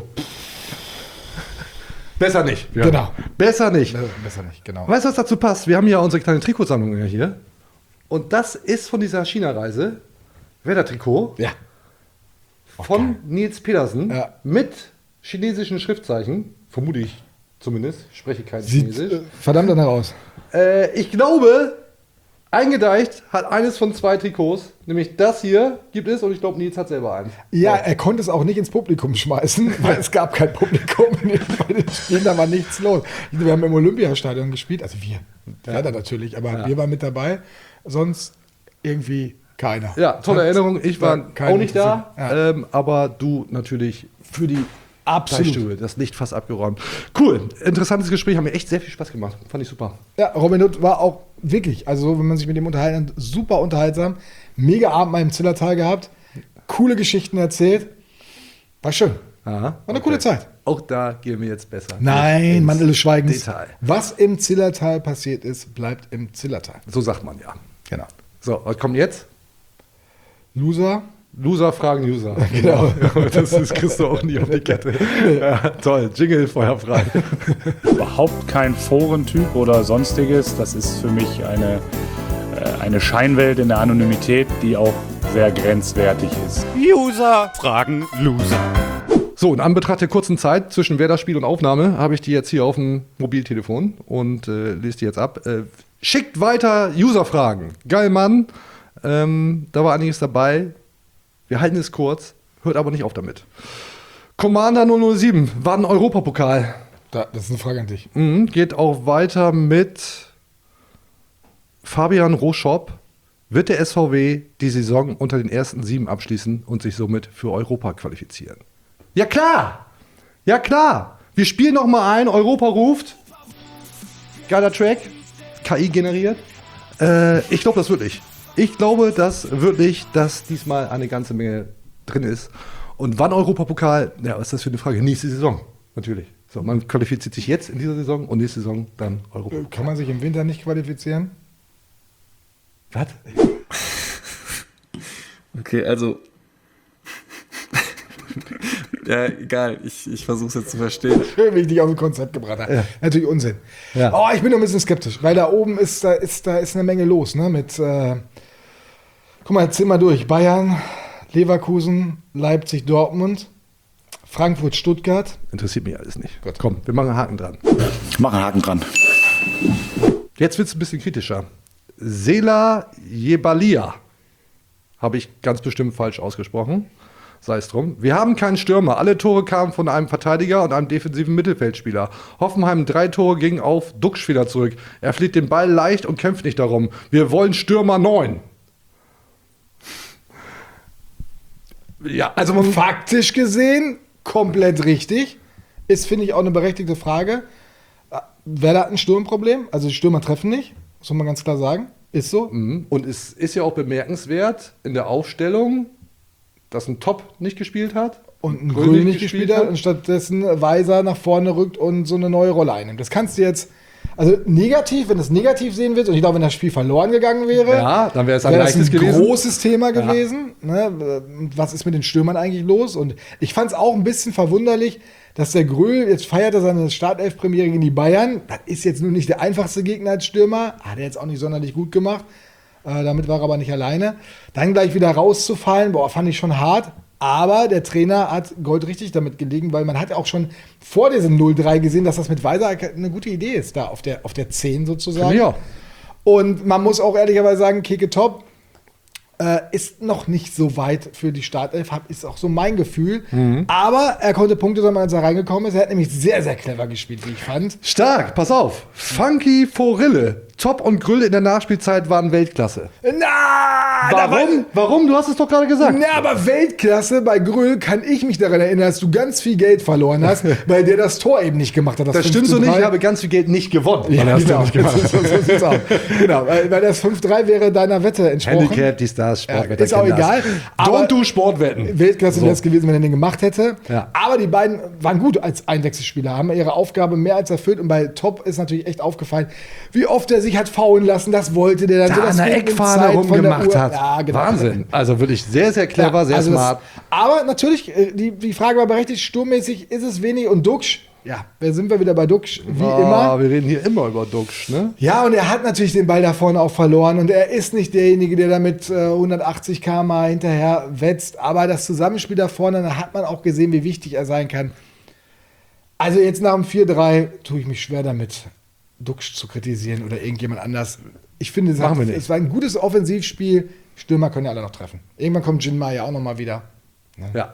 Besser nicht. Ja. Genau. Besser nicht. Besser nicht, genau. Weißt du, was dazu passt? Wir haben ja unsere kleine Trikotsammlung hier. Und das ist von dieser China-Reise. Werder-Trikot. Ja. Von Nils Pedersen. Ja. Mit chinesischen Schriftzeichen. Vermute ich Zumindest. Ich spreche kein Sieht Chinesisch. verdammt danach aus. Ich glaube, eingedeicht hat eines von 2 Trikots. Nämlich das hier gibt es und ich glaube, Nils hat selber eins. Ja, er konnte es auch nicht ins Publikum schmeißen, weil es gab kein Publikum. Bei den Spielen, da war nichts los. Wir haben im Olympiastadion gespielt, also wir. Ja, natürlich, aber wir waren mit dabei. Sonst irgendwie keiner. Ja, tolle Erinnerung. Ich war auch nicht da, Ja. aber du natürlich für die Absolut. Beichtstuhl, das Licht fast abgeräumt. Cool, interessantes Gespräch, hat mir echt sehr viel Spaß gemacht. Fand ich super. Ja, Robin Hood war auch wirklich, also wenn man sich mit dem unterhalten hat, super unterhaltsam. Mega Abend mal im Zillertal gehabt. Coole Geschichten erzählt. War schön. Aha, War eine coole Zeit. Auch da gehen wir jetzt besser. Nein, ins Mantel des Schweigens. Detail. Was im Zillertal passiert ist, bleibt im Zillertal. So sagt man ja. Genau. So, was kommt jetzt? Loser. Loser fragen User. Genau. Das kriegst du auch nie auf die Kette. Ja, toll, Jingle feuerfrei. Überhaupt kein Forentyp oder sonstiges. Das ist für mich eine Scheinwelt in der Anonymität, die auch sehr grenzwertig ist. User fragen Loser. So, in Anbetracht der kurzen Zeit zwischen Werder-Spiel und Aufnahme habe ich die jetzt hier auf dem Mobiltelefon und lese die jetzt ab. Schickt weiter User-Fragen. Geil, Mann. Da war einiges dabei. Wir halten es kurz, hört aber nicht auf damit. Commander 007, wann Europapokal? Das ist eine Frage an dich. Geht auch weiter mit Fabian Roschop. Wird der SVW die Saison unter den ersten 7 abschließen und sich somit für Europa qualifizieren? Ja klar! Ja klar! Wir spielen noch mal ein, Europa ruft. Geiler Track, KI generiert. Ich glaube, das wird nicht. Ich glaube, dass wirklich, dass diesmal eine ganze Menge drin ist. Und wann Europapokal? Ja, was ist das für eine Frage? Nächste Saison, natürlich. So, man qualifiziert sich jetzt in dieser Saison und nächste Saison dann Europapokal. Kann man sich im Winter nicht qualifizieren? Was? Okay, also. Ja, egal, ich versuche es jetzt zu verstehen. Schön, wie ich dich auf ein Konzept gebracht habe. Ja. Natürlich Unsinn. Ja. Oh, ich bin noch ein bisschen skeptisch, weil da oben ist eine Menge los. Ne? Mit, guck mal, jetzt zieh mal durch. Bayern, Leverkusen, Leipzig, Dortmund, Frankfurt, Stuttgart. Interessiert mich alles nicht. Gut. Komm, wir machen einen Haken dran. Ich mache einen Haken dran. Jetzt wird es ein bisschen kritischer. Sela Jebalia. Habe ich ganz bestimmt falsch ausgesprochen. Sei es drum. Wir haben keinen Stürmer. Alle Tore kamen von einem Verteidiger und einem defensiven Mittelfeldspieler. Hoffenheim 3 Tore gingen auf Duxch wieder zurück. Er fliegt den Ball leicht und kämpft nicht darum. Wir wollen Stürmer 9. Ja, also man Faktisch gesehen, komplett richtig. Ist, finde ich, auch eine berechtigte Frage. Werder hat ein Sturmproblem. Also die Stürmer treffen nicht. Muss man ganz klar sagen. Ist so. Und es ist ja auch bemerkenswert in der Aufstellung, dass ein Top nicht gespielt hat. Und ein Grün nicht gespielt hat und stattdessen Weiser nach vorne rückt und so eine neue Rolle einnimmt. Das kannst du jetzt, also negativ, wenn du es negativ sehen willst, und ich glaube, wenn das Spiel verloren gegangen wäre, Ja, dann wäre es ein wäre das leichtes ein gewesen. großes Thema gewesen. Ne? Was ist mit den Stürmern eigentlich los? Und ich fand es auch ein bisschen verwunderlich, dass der Gröhl, jetzt feiert er seine Startelf-Premiere gegen die Bayern. Das ist jetzt nun nicht der einfachste Gegner als Stürmer. Hat er jetzt auch nicht sonderlich gut gemacht. Damit war er aber nicht alleine. Dann gleich wieder rauszufallen, fand ich schon hart. Aber der Trainer hat goldrichtig damit gelegen, weil man hat ja auch schon vor diesem 0-3 gesehen, dass das mit Weiser eine gute Idee ist, da auf der 10 sozusagen. Ja. Und man muss auch ehrlicherweise sagen, Keke Top ist noch nicht so weit für die Startelf, ist auch so mein Gefühl. Aber er konnte Punkte sammeln, als er reingekommen ist. Er hat nämlich sehr, sehr clever gespielt, wie ich fand. Stark, pass auf. Funky Forille. Top und Grüll in der Nachspielzeit waren Weltklasse. Warum? Du hast es doch gerade gesagt. Na, aber Weltklasse bei Grüll kann ich mich daran erinnern, dass du ganz viel Geld verloren hast, weil der das Tor eben nicht gemacht hat. Das stimmt so nicht. Ich habe ganz viel Geld nicht gewonnen. Ja, weil er das genau. nicht gemacht hat. So sieht's aus. Genau, weil das 5-3 wäre deiner Wette entsprochen. Handicap, die Stars, Sportwetter. Ist auch egal. Don't do Sportwetten. Weltklasse wäre es gewesen, wenn er den gemacht hätte. Ja. Aber die beiden waren gut als Einwechselspieler, haben ihre Aufgabe mehr als erfüllt. Und bei Top ist natürlich echt aufgefallen, wie oft er sich hat faulen lassen. Das wollte der dann Da das an der fehlt in Eckfahne Zeit von der rumgemacht Uhr. hat. Ja, genau. Wahnsinn. Also wirklich sehr, sehr clever, sehr also smart. Aber natürlich, die Frage war berechtigt, sturmmäßig ist es wenig. Und Duxch, ja, wer sind wir wieder bei Duxch? Wie immer. Wir reden hier immer über Duxch, ne? Ja, und er hat natürlich den Ball da vorne auch verloren. Und er ist nicht derjenige, der da mit 180 km/h hinterher wetzt. Aber das Zusammenspiel da vorne, da hat man auch gesehen, wie wichtig er sein kann. Also jetzt nach dem 4-3 tue ich mich schwer damit, Duxch zu kritisieren oder irgendjemand anders. Ich finde, es war ein gutes Offensivspiel. Stürmer können ja alle noch treffen. Irgendwann kommt Jinma ja auch noch mal wieder. Ne? Ja,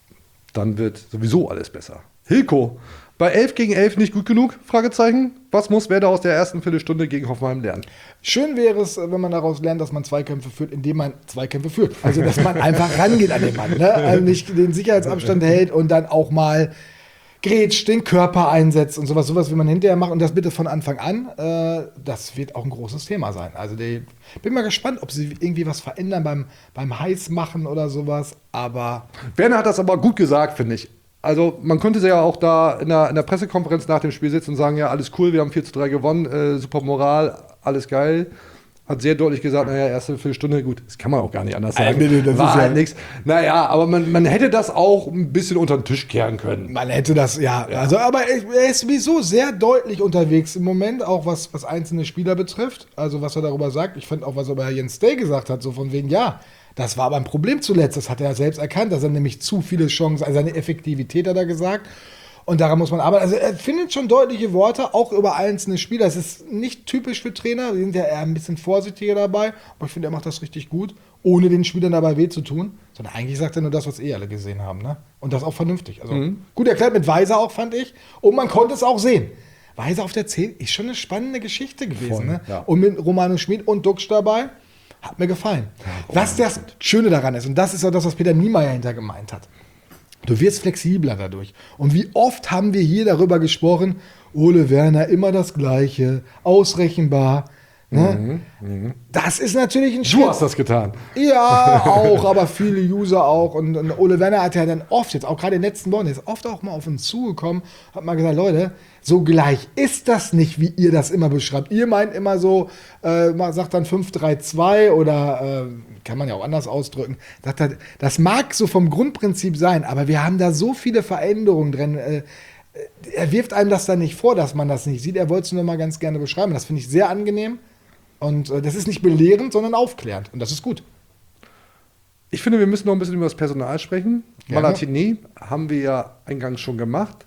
dann wird sowieso alles besser. Hilko, bei 11 gegen 11 nicht gut genug? Fragezeichen. Was muss Werder aus der ersten Viertelstunde gegen Hoffenheim lernen? Schön wäre es, wenn man daraus lernt, dass man Zweikämpfe führt, indem man Zweikämpfe führt. Also, dass man einfach rangeht an den Mann. Ne? Also nicht den Sicherheitsabstand hält und dann auch mal grätscht, den Körper einsetzt und sowas wie man hinterher macht. Und das bitte von Anfang an. Das wird auch ein großes Thema sein. Also, bin mal gespannt, ob sie irgendwie was verändern beim Heißmachen oder sowas. Aber Werner hat das aber gut gesagt, finde ich. Also man könnte ja auch da in der Pressekonferenz nach dem Spiel sitzen und sagen, ja, alles cool, wir haben 4-3 gewonnen, super Moral, alles geil. Hat sehr deutlich gesagt, naja, erste Viertelstunde, gut, das kann man auch gar nicht anders sagen. Nee, das war ist halt ja nichts. Naja, aber man hätte das auch ein bisschen unter den Tisch kehren können. man hätte das, ja. Also, aber er ist sowieso sehr deutlich unterwegs im Moment, auch was einzelne Spieler betrifft. Also was er darüber sagt. Ich fand auch, was er bei Jens Day gesagt hat, so von wegen, ja, das war aber ein Problem zuletzt. Das hat er selbst erkannt, dass er nämlich zu viele Chancen, also seine Effektivität hat er gesagt. Und daran muss man arbeiten. Also er findet schon deutliche Worte, auch über einzelne Spieler. Das ist nicht typisch für Trainer. Die sind ja eher ein bisschen vorsichtiger dabei. Aber ich finde, er macht das richtig gut, ohne den Spielern dabei weh zu tun. Sondern eigentlich sagt er nur das, was alle gesehen haben. Ne? Und das auch vernünftig. Also gut erklärt mit Weiser auch, fand ich. Und man konnte es auch sehen. Weiser auf der 10 ist schon eine spannende Geschichte gewesen. Voll, ne? ja. Und mit Romano Schmid und Duxch dabei. Hat mir gefallen. Was das Schöne daran ist, und das ist auch das, was Peter Niemeyer hinter gemeint hat. Du wirst flexibler dadurch. Und wie oft haben wir hier darüber gesprochen, Ole Werner, immer das Gleiche, ausrechenbar. Ne? Das ist natürlich ein Schritt. Du hast das getan. Ja, auch, aber viele User auch. Und Ole Werner hat ja dann oft, jetzt auch gerade in den letzten Wochen, ist oft auch mal auf uns zugekommen, hat mal gesagt, Leute, so gleich ist das nicht, wie ihr das immer beschreibt. Ihr meint immer so, sagt dann 5-3-2 oder kann man ja auch anders ausdrücken. Sagt er, das mag so vom Grundprinzip sein, aber wir haben da so viele Veränderungen drin. Er wirft einem das dann nicht vor, dass man das nicht sieht. Er wollte es nur mal ganz gerne beschreiben. Das finde ich sehr angenehm. Und das ist nicht belehrend, sondern aufklärend. Und das ist gut. Ich finde, wir müssen noch ein bisschen über das Personal sprechen. Gerne. Malatini haben wir ja eingangs schon gemacht.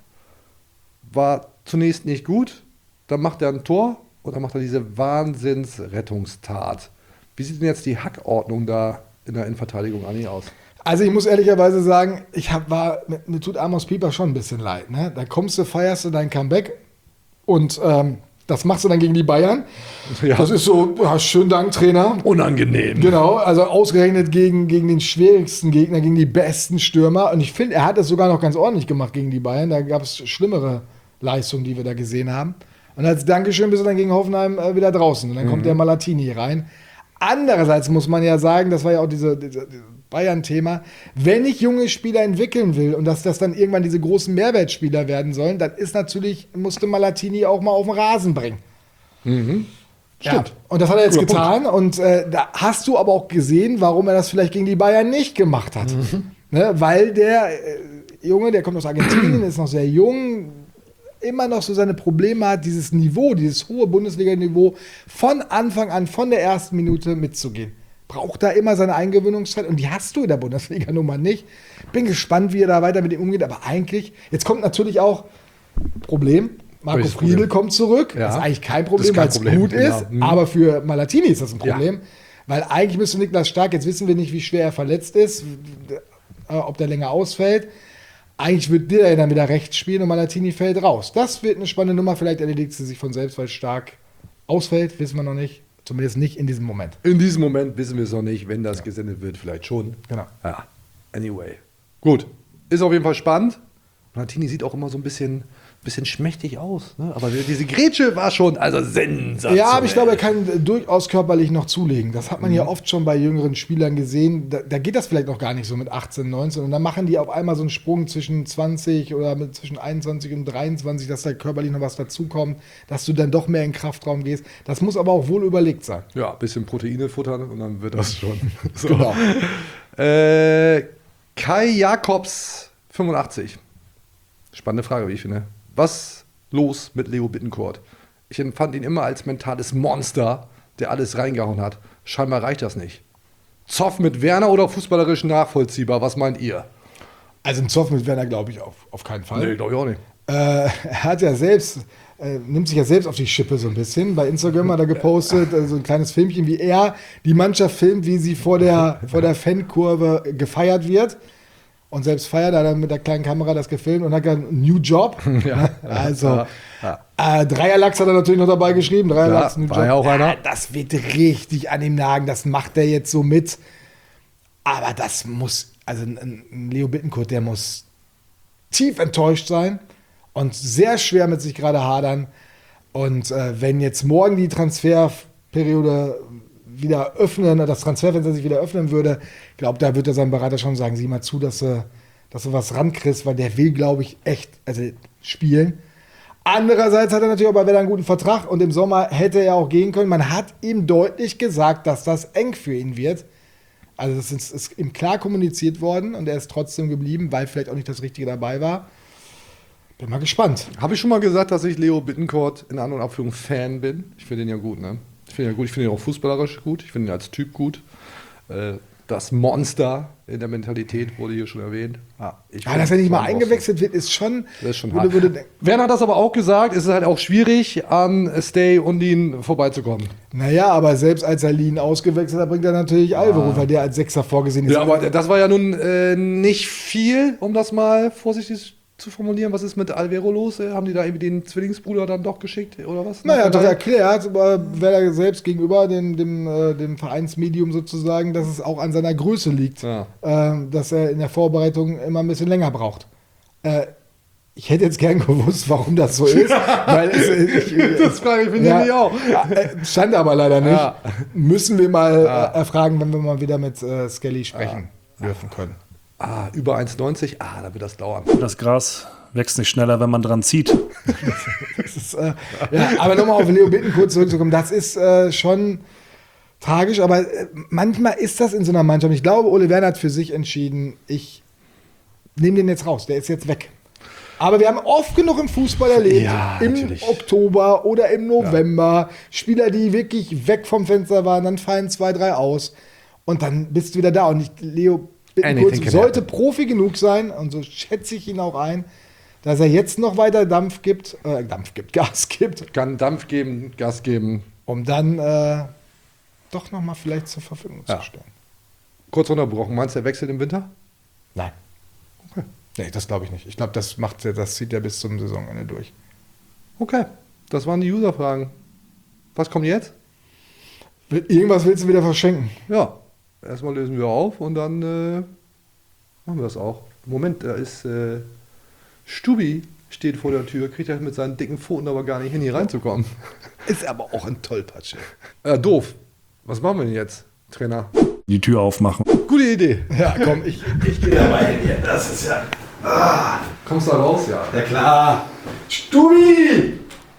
War zunächst nicht gut. Dann macht er ein Tor und dann macht er diese Wahnsinnsrettungstat. Wie sieht denn jetzt die Hackordnung da in der Innenverteidigung Anni aus? Also ich muss ehrlicherweise sagen, mir tut Amos Pieper schon ein bisschen leid. Ne? Da kommst du, feierst du dein Comeback und das machst du dann gegen die Bayern. Ja. Das ist so, ja, schönen Dank, Trainer. Unangenehm. Genau, also ausgerechnet gegen den schwierigsten Gegner, gegen die besten Stürmer. Und ich finde, er hat es sogar noch ganz ordentlich gemacht gegen die Bayern. Da gab es schlimmere Leistungen, die wir da gesehen haben. Und als Dankeschön bist du dann gegen Hoffenheim wieder draußen. Und dann kommt der Malatini rein. Andererseits muss man ja sagen, das war ja auch diese Bayern-Thema, wenn ich junge Spieler entwickeln will und dass das dann irgendwann diese großen Mehrwertspieler werden sollen, dann ist natürlich, musste Malatini auch mal auf den Rasen bringen. Stimmt. Ja, und das hat er jetzt Guter getan. Und da hast du aber auch gesehen, warum er das vielleicht gegen die Bayern nicht gemacht hat. Ne? Weil der Junge, der kommt aus Argentinien, ist noch sehr jung, immer noch so seine Probleme hat, dieses Niveau, dieses hohe Bundesliga-Niveau von Anfang an, von der ersten Minute mitzugehen. Braucht da immer seine Eingewöhnungszeit und die hast du in der Bundesliga nun mal nicht. Bin gespannt, wie er da weiter mit ihm umgeht, aber eigentlich, jetzt kommt natürlich auch Problem. Marco Friedl kommt zurück. Ja. Das ist eigentlich kein Problem, weil es gut ist, aber für Malatini ist das ein Problem. Weil eigentlich müsste Niklas Stark, jetzt wissen wir nicht, wie schwer er verletzt ist, ob der länger ausfällt. Eigentlich wird der ja dann wieder rechts spielen und Malatini fällt raus. Das wird eine spannende Nummer. Vielleicht erledigt sie sich von selbst, weil Stark ausfällt, wissen wir noch nicht. Zumindest nicht in diesem Moment. In diesem Moment wissen wir es noch nicht. Wenn das gesendet wird, vielleicht schon. Genau. Ja, anyway. Gut. Ist auf jeden Fall spannend. Malatini sieht auch immer so ein bisschen schmächtig aus. Ne? Aber diese Grätsche war schon sensationell. Ja, aber ich glaube, er kann durchaus körperlich noch zulegen. Das hat man ja oft schon bei jüngeren Spielern gesehen. Da geht das vielleicht noch gar nicht so mit 18, 19. Und dann machen die auf einmal so einen Sprung zwischen 20 oder zwischen 21 und 23, dass da körperlich noch was dazukommt, dass du dann doch mehr in den Kraftraum gehst. Das muss aber auch wohl überlegt sein. Ja, ein bisschen Proteine futtern und dann wird das schon. So. Genau. Kai Jakobs, 85. Spannende Frage, wie ich finde. Was los mit Leo Bittencourt? Ich empfand ihn immer als mentales Monster, der alles reingehauen hat. Scheinbar reicht das nicht. Zoff mit Werner oder fußballerisch nachvollziehbar? Was meint ihr? Also ein Zoff mit Werner glaube ich auf keinen Fall. Nee, glaube ich auch nicht. Er hat ja selbst, nimmt sich ja selbst auf die Schippe so ein bisschen. Bei Instagram hat er gepostet, so ein kleines Filmchen, wie er die Mannschaft filmt, wie sie vor der Fankurve gefeiert wird. Und selbst feiert, hat er mit der kleinen Kamera das gefilmt und hat gesagt, New Job. Ja. Also, Dreierlachs hat er natürlich noch dabei geschrieben. Dreierlachs, New war Job. ja auch einer. Das wird richtig an ihm nagen, das macht er jetzt so mit. Aber das muss, also ein Leo Bittencourt, der muss tief enttäuscht sein und sehr schwer mit sich gerade hadern. Und wenn jetzt morgen die Transferperiode wieder öffnen, das Transferfenster sich wieder öffnen würde, ich glaube, da wird er seinem Berater schon sagen, sieh mal zu, dass du was rankriegst, weil der will, glaube ich, echt spielen. Andererseits hat er natürlich auch bei Werder einen guten Vertrag und im Sommer hätte er auch gehen können. Man hat ihm deutlich gesagt, dass das eng für ihn wird. Also das ist ihm klar kommuniziert worden und er ist trotzdem geblieben, weil vielleicht auch nicht das Richtige dabei war. Bin mal gespannt. Habe ich schon mal gesagt, dass ich Leo Bittencourt in An- und Abführung Fan bin? Ich finde ihn ja gut, ne? Ich finde ihn auch fußballerisch gut. Ich finde ihn als Typ gut. Das Monster in der Mentalität wurde hier schon erwähnt. Dass er nicht mal eingewechselt wird, ist schon. Das ist schon hart. Werner hat das aber auch gesagt, es ist halt auch schwierig, an Stay und Lien vorbeizukommen. Naja, aber selbst als er Lien ausgewechselt hat, bringt er natürlich Alvaro, weil der als Sechser vorgesehen ist. Ja, aber das war ja nun nicht viel, um das mal vorsichtig zu formulieren. Was ist mit Alvaro los? Haben die da irgendwie den Zwillingsbruder dann doch geschickt oder was? Naja, hat doch erklärt, Werder selbst gegenüber dem Vereinsmedium sozusagen, dass es auch an seiner Größe liegt, dass er in der Vorbereitung immer ein bisschen länger braucht. Ich hätte jetzt gern gewusst, warum das so ist. Weil das frage ich mich nämlich auch. Stand aber leider nicht. Ja. Müssen wir mal erfragen, wenn wir mal wieder mit Skelly sprechen dürfen können. Über 1,90, da wird das dauern. Das Gras wächst nicht schneller, wenn man dran zieht. Das ist, aber nochmal auf Leo Bittencourt zurückzukommen, das ist schon tragisch, aber manchmal ist das in so einer Mannschaft. Ich glaube, Ole Werner hat für sich entschieden, ich nehme den jetzt raus, der ist jetzt weg. Aber wir haben oft genug im Fußball erlebt, im Oktober oder im November, Spieler, die wirklich weg vom Fenster waren, dann fallen 2, 3 aus und dann bist du wieder da. Und Leo Bittencourt sollte Profi genug sein, und so schätze ich ihn auch ein, dass er jetzt noch weiter Gas gibt. Kann Dampf geben, Gas geben. Um dann doch nochmal vielleicht zur Verfügung zu stellen. Kurz unterbrochen, meinst du, er wechselt im Winter? Nein. Okay. Nee, das glaube ich nicht. Ich glaube, das zieht er bis zum Saisonende durch. Okay, das waren die User-Fragen. Was kommt jetzt? Irgendwas willst du wieder verschenken? Ja. Erstmal lösen wir auf und dann machen wir das auch. Moment, da ist Stubi steht vor der Tür, kriegt er mit seinen dicken Pfoten aber gar nicht hin, hier reinzukommen. Ist aber auch ein Tollpatsch. Doof. Was machen wir denn jetzt, Trainer? Die Tür aufmachen. Gute Idee. Ja, komm, ich gehe da mal hin hier. Das ist ja... Kommst du da raus, ja? Ja klar. Stubi!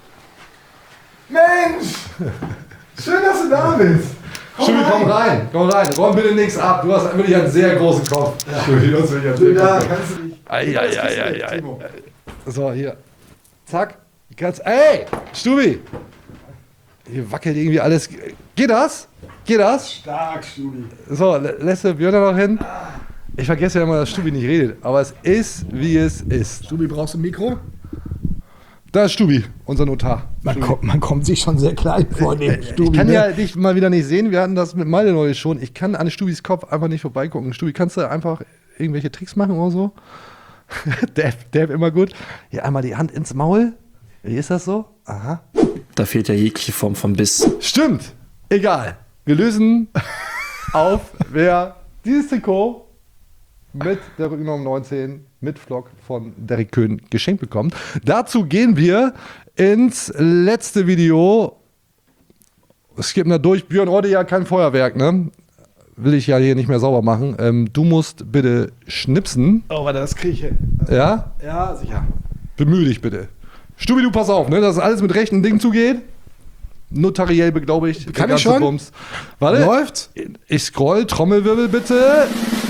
Mensch! Schön, dass du da bist. Stubi, komm rein. Räum bitte nichts ab. Du hast wirklich einen sehr großen Kopf. Ja. Stubi, du hast wirklich einen sehr großen Kopf. Kannst du dich... Ei. So, hier. Zack. Ey, Stubi! Hier wackelt irgendwie alles. Geht das? Stark, Stubi. So, lässt du Björn da noch hin? Ich vergesse ja immer, dass Stubi nicht redet. Aber es ist, wie es ist. Stubi, brauchst du ein Mikro? Da ist Stubi, unser Notar. Man kommt sich schon sehr klein vor dem Stubi. Ich kann ja dich mal wieder nicht sehen. Wir hatten das mit Malte neulich schon. Ich kann an Stubis Kopf einfach nicht vorbeigucken. Stubi, kannst du einfach irgendwelche Tricks machen oder so? Dab immer gut. Hier einmal die Hand ins Maul. Wie ist das so? Aha. Da fehlt ja jegliche Form von Biss. Stimmt. Egal. Wir lösen auf, wer dieses Trikot mit der Rückennummer 19 mit Vlog von Derek Köhn geschenkt bekommt. Dazu gehen wir ins letzte Video. Skippen da durch. Björn, heute ja kein Feuerwerk, ne? Will ich ja hier nicht mehr sauber machen. Du musst bitte schnipsen. Oh, warte, das kriege ich hin. Ja? Ja, sicher. Bemühe dich bitte. Stubi, du pass auf, ne, dass alles mit rechten Dingen zugeht. Notariell beglaubigt. Kann ich schon? Bums. Warte. Läuft? Ich scroll, Trommelwirbel bitte.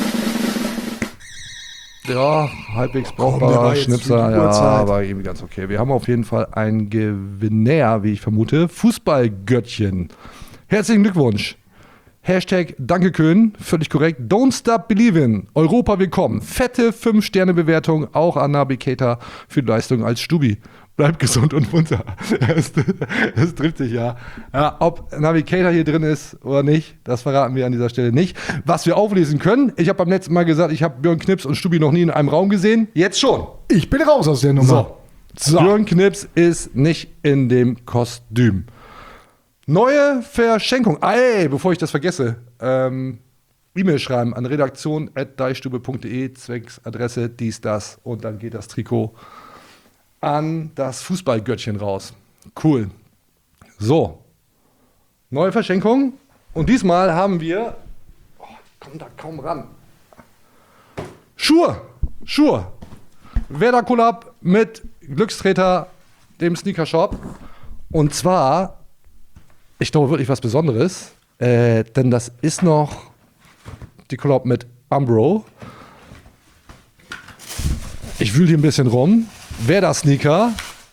Ja, halbwegs brauchbarer Schnipser. Ja, aber irgendwie ganz okay. Wir haben auf jeden Fall einen Gewinner, wie ich vermute. Fußballgöttchen. Herzlichen Glückwunsch. Hashtag Danke Köhn, völlig korrekt. Don't Stop Believin', Europa willkommen. Fette 5-Sterne-Bewertung auch an Nabi Keita für die Leistung als Stubi. Bleibt gesund und munter. Es trifft sich ja. Ob Nabi Keita hier drin ist oder nicht, das verraten wir an dieser Stelle nicht. Was wir auflesen können, ich habe beim letzten Mal gesagt, ich habe Björn Knips und Stubi noch nie in einem Raum gesehen. Jetzt schon. Ich bin raus aus der Nummer. So. Björn Knips ist nicht in dem Kostüm. Neue Verschenkung. Bevor ich das vergesse, E-Mail schreiben an redaktion@deichstube.de, zwecks Adresse dies, das und dann geht das Trikot an das Fußballgöttchen raus. Cool. So. Neue Verschenkung. Und diesmal haben wir, kommt da kaum ran, Schuhe. Werder Collab mit Glückstreter, dem Sneakershop. Und zwar, ich glaube wirklich was Besonderes, denn das ist noch die Collab mit Umbro. Ich wühle hier ein bisschen rum. Werder Sneaker.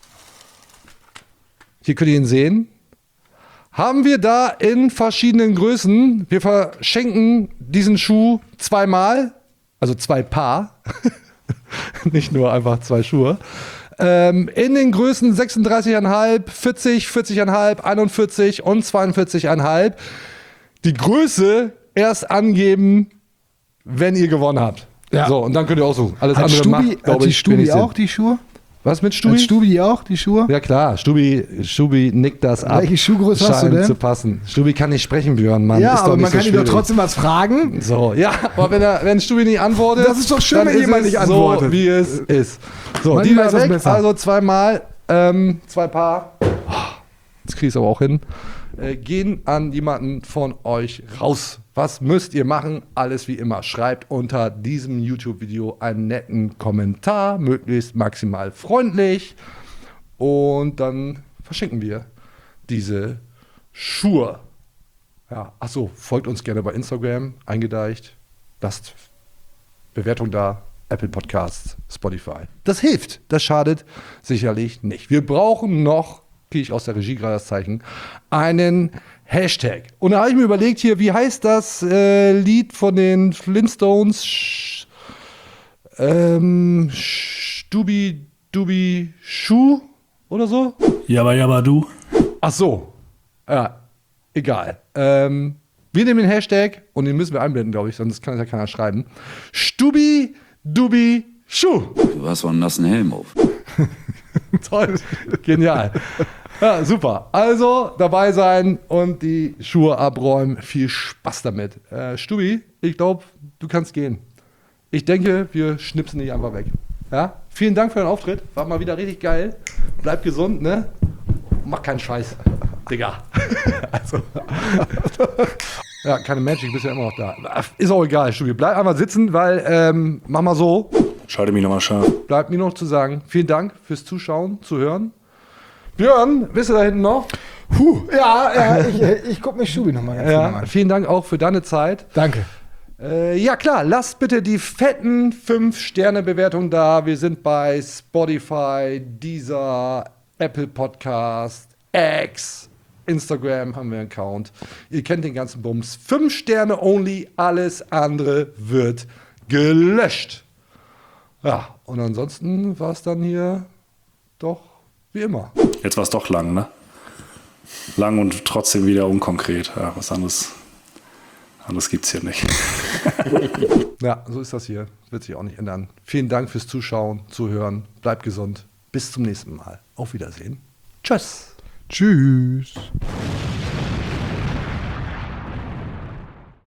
Hier könnt ihr ihn sehen. Haben wir da in verschiedenen Größen. Wir verschenken diesen Schuh zweimal, also 2 Paar. Nicht nur einfach 2 Schuhe. In den Größen 36,5, 40, 40,5, 41 und 42,5. Die Größe erst angeben, wenn ihr gewonnen habt. Ja. So, und dann könnt ihr aussuchen. Alles hat andere Stubi, macht, glaube die ich, Stubi wenig Sinn. auch die Schuhe? Was mit Stubi? Hat Stubi auch die Schuhe? Ja klar, Stubi nickt das ab. Welche Schuhgröße hast du Scheint denn? zu passen. Stubi kann nicht sprechen, Björn, Mann. Ja, ist aber doch nicht man so kann ihn doch schwierig. trotzdem was fragen. So, ja, aber wenn Stubi nicht antwortet, Das ist doch schön, dann wenn ist jemand es nicht antwortet. so, wie es ist. So, Manchmal die war ist das weg, besser. also zweimal, 2 Paar. Jetzt krieg ich es aber auch hin. Gehen an jemanden von euch raus. Was müsst ihr machen? Alles wie immer. Schreibt unter diesem YouTube-Video einen netten Kommentar, möglichst maximal freundlich. Und dann verschenken wir diese Schuhe. Ja, achso, folgt uns gerne bei Instagram, eingedeicht. Lasst Bewertung da, Apple Podcasts, Spotify. Das hilft, das schadet sicherlich nicht. Wir brauchen noch, kriege ich aus der Regie gerade das Zeichen, einen Hashtag. Und da habe ich mir überlegt hier, wie heißt das Lied von den Flintstones? Stubi Dubi Schuh oder so? Jabba du. Ach so. Ja, egal. Wir nehmen den Hashtag und den müssen wir einblenden, glaube ich, sonst kann es ja keiner schreiben. Stubi Dubi Schuh. Du hast so einen nassen Helm auf. Toll. Genial. Ja, super. Also dabei sein und die Schuhe abräumen. Viel Spaß damit. Stubi, ich glaube, du kannst gehen. Ich denke, wir schnipsen dich einfach weg. Ja? Vielen Dank für deinen Auftritt. War mal wieder richtig geil. Bleib gesund, ne? Mach keinen Scheiß, Digga. Also. Ja, keine Magic, bist ja immer noch da. Ist auch egal, Stubi. Bleib einfach sitzen, weil, mach mal so. Schalte mich nochmal scharf. Bleibt mir noch zu sagen, vielen Dank fürs Zuschauen, Zuhören. Björn, bist du da hinten noch? Ich gucke mir Stubi nochmal ganz Ja, genau an. vielen Dank auch für deine Zeit. Danke. Ja klar, lasst bitte die fetten 5-Sterne-Bewertungen da. Wir sind bei Spotify, Deezer, Apple Podcast, X, Instagram haben wir einen Account. Ihr kennt den ganzen Bums. 5 Sterne only, alles andere wird gelöscht. Ja, und ansonsten war es dann hier doch wie immer. Jetzt war es doch lang, ne? Lang und trotzdem wieder unkonkret. Ja, was anderes gibt's hier nicht. Ja, so ist das hier. Wird sich auch nicht ändern. Vielen Dank fürs Zuschauen, Zuhören. Bleibt gesund. Bis zum nächsten Mal. Auf Wiedersehen. Tschüss. Tschüss.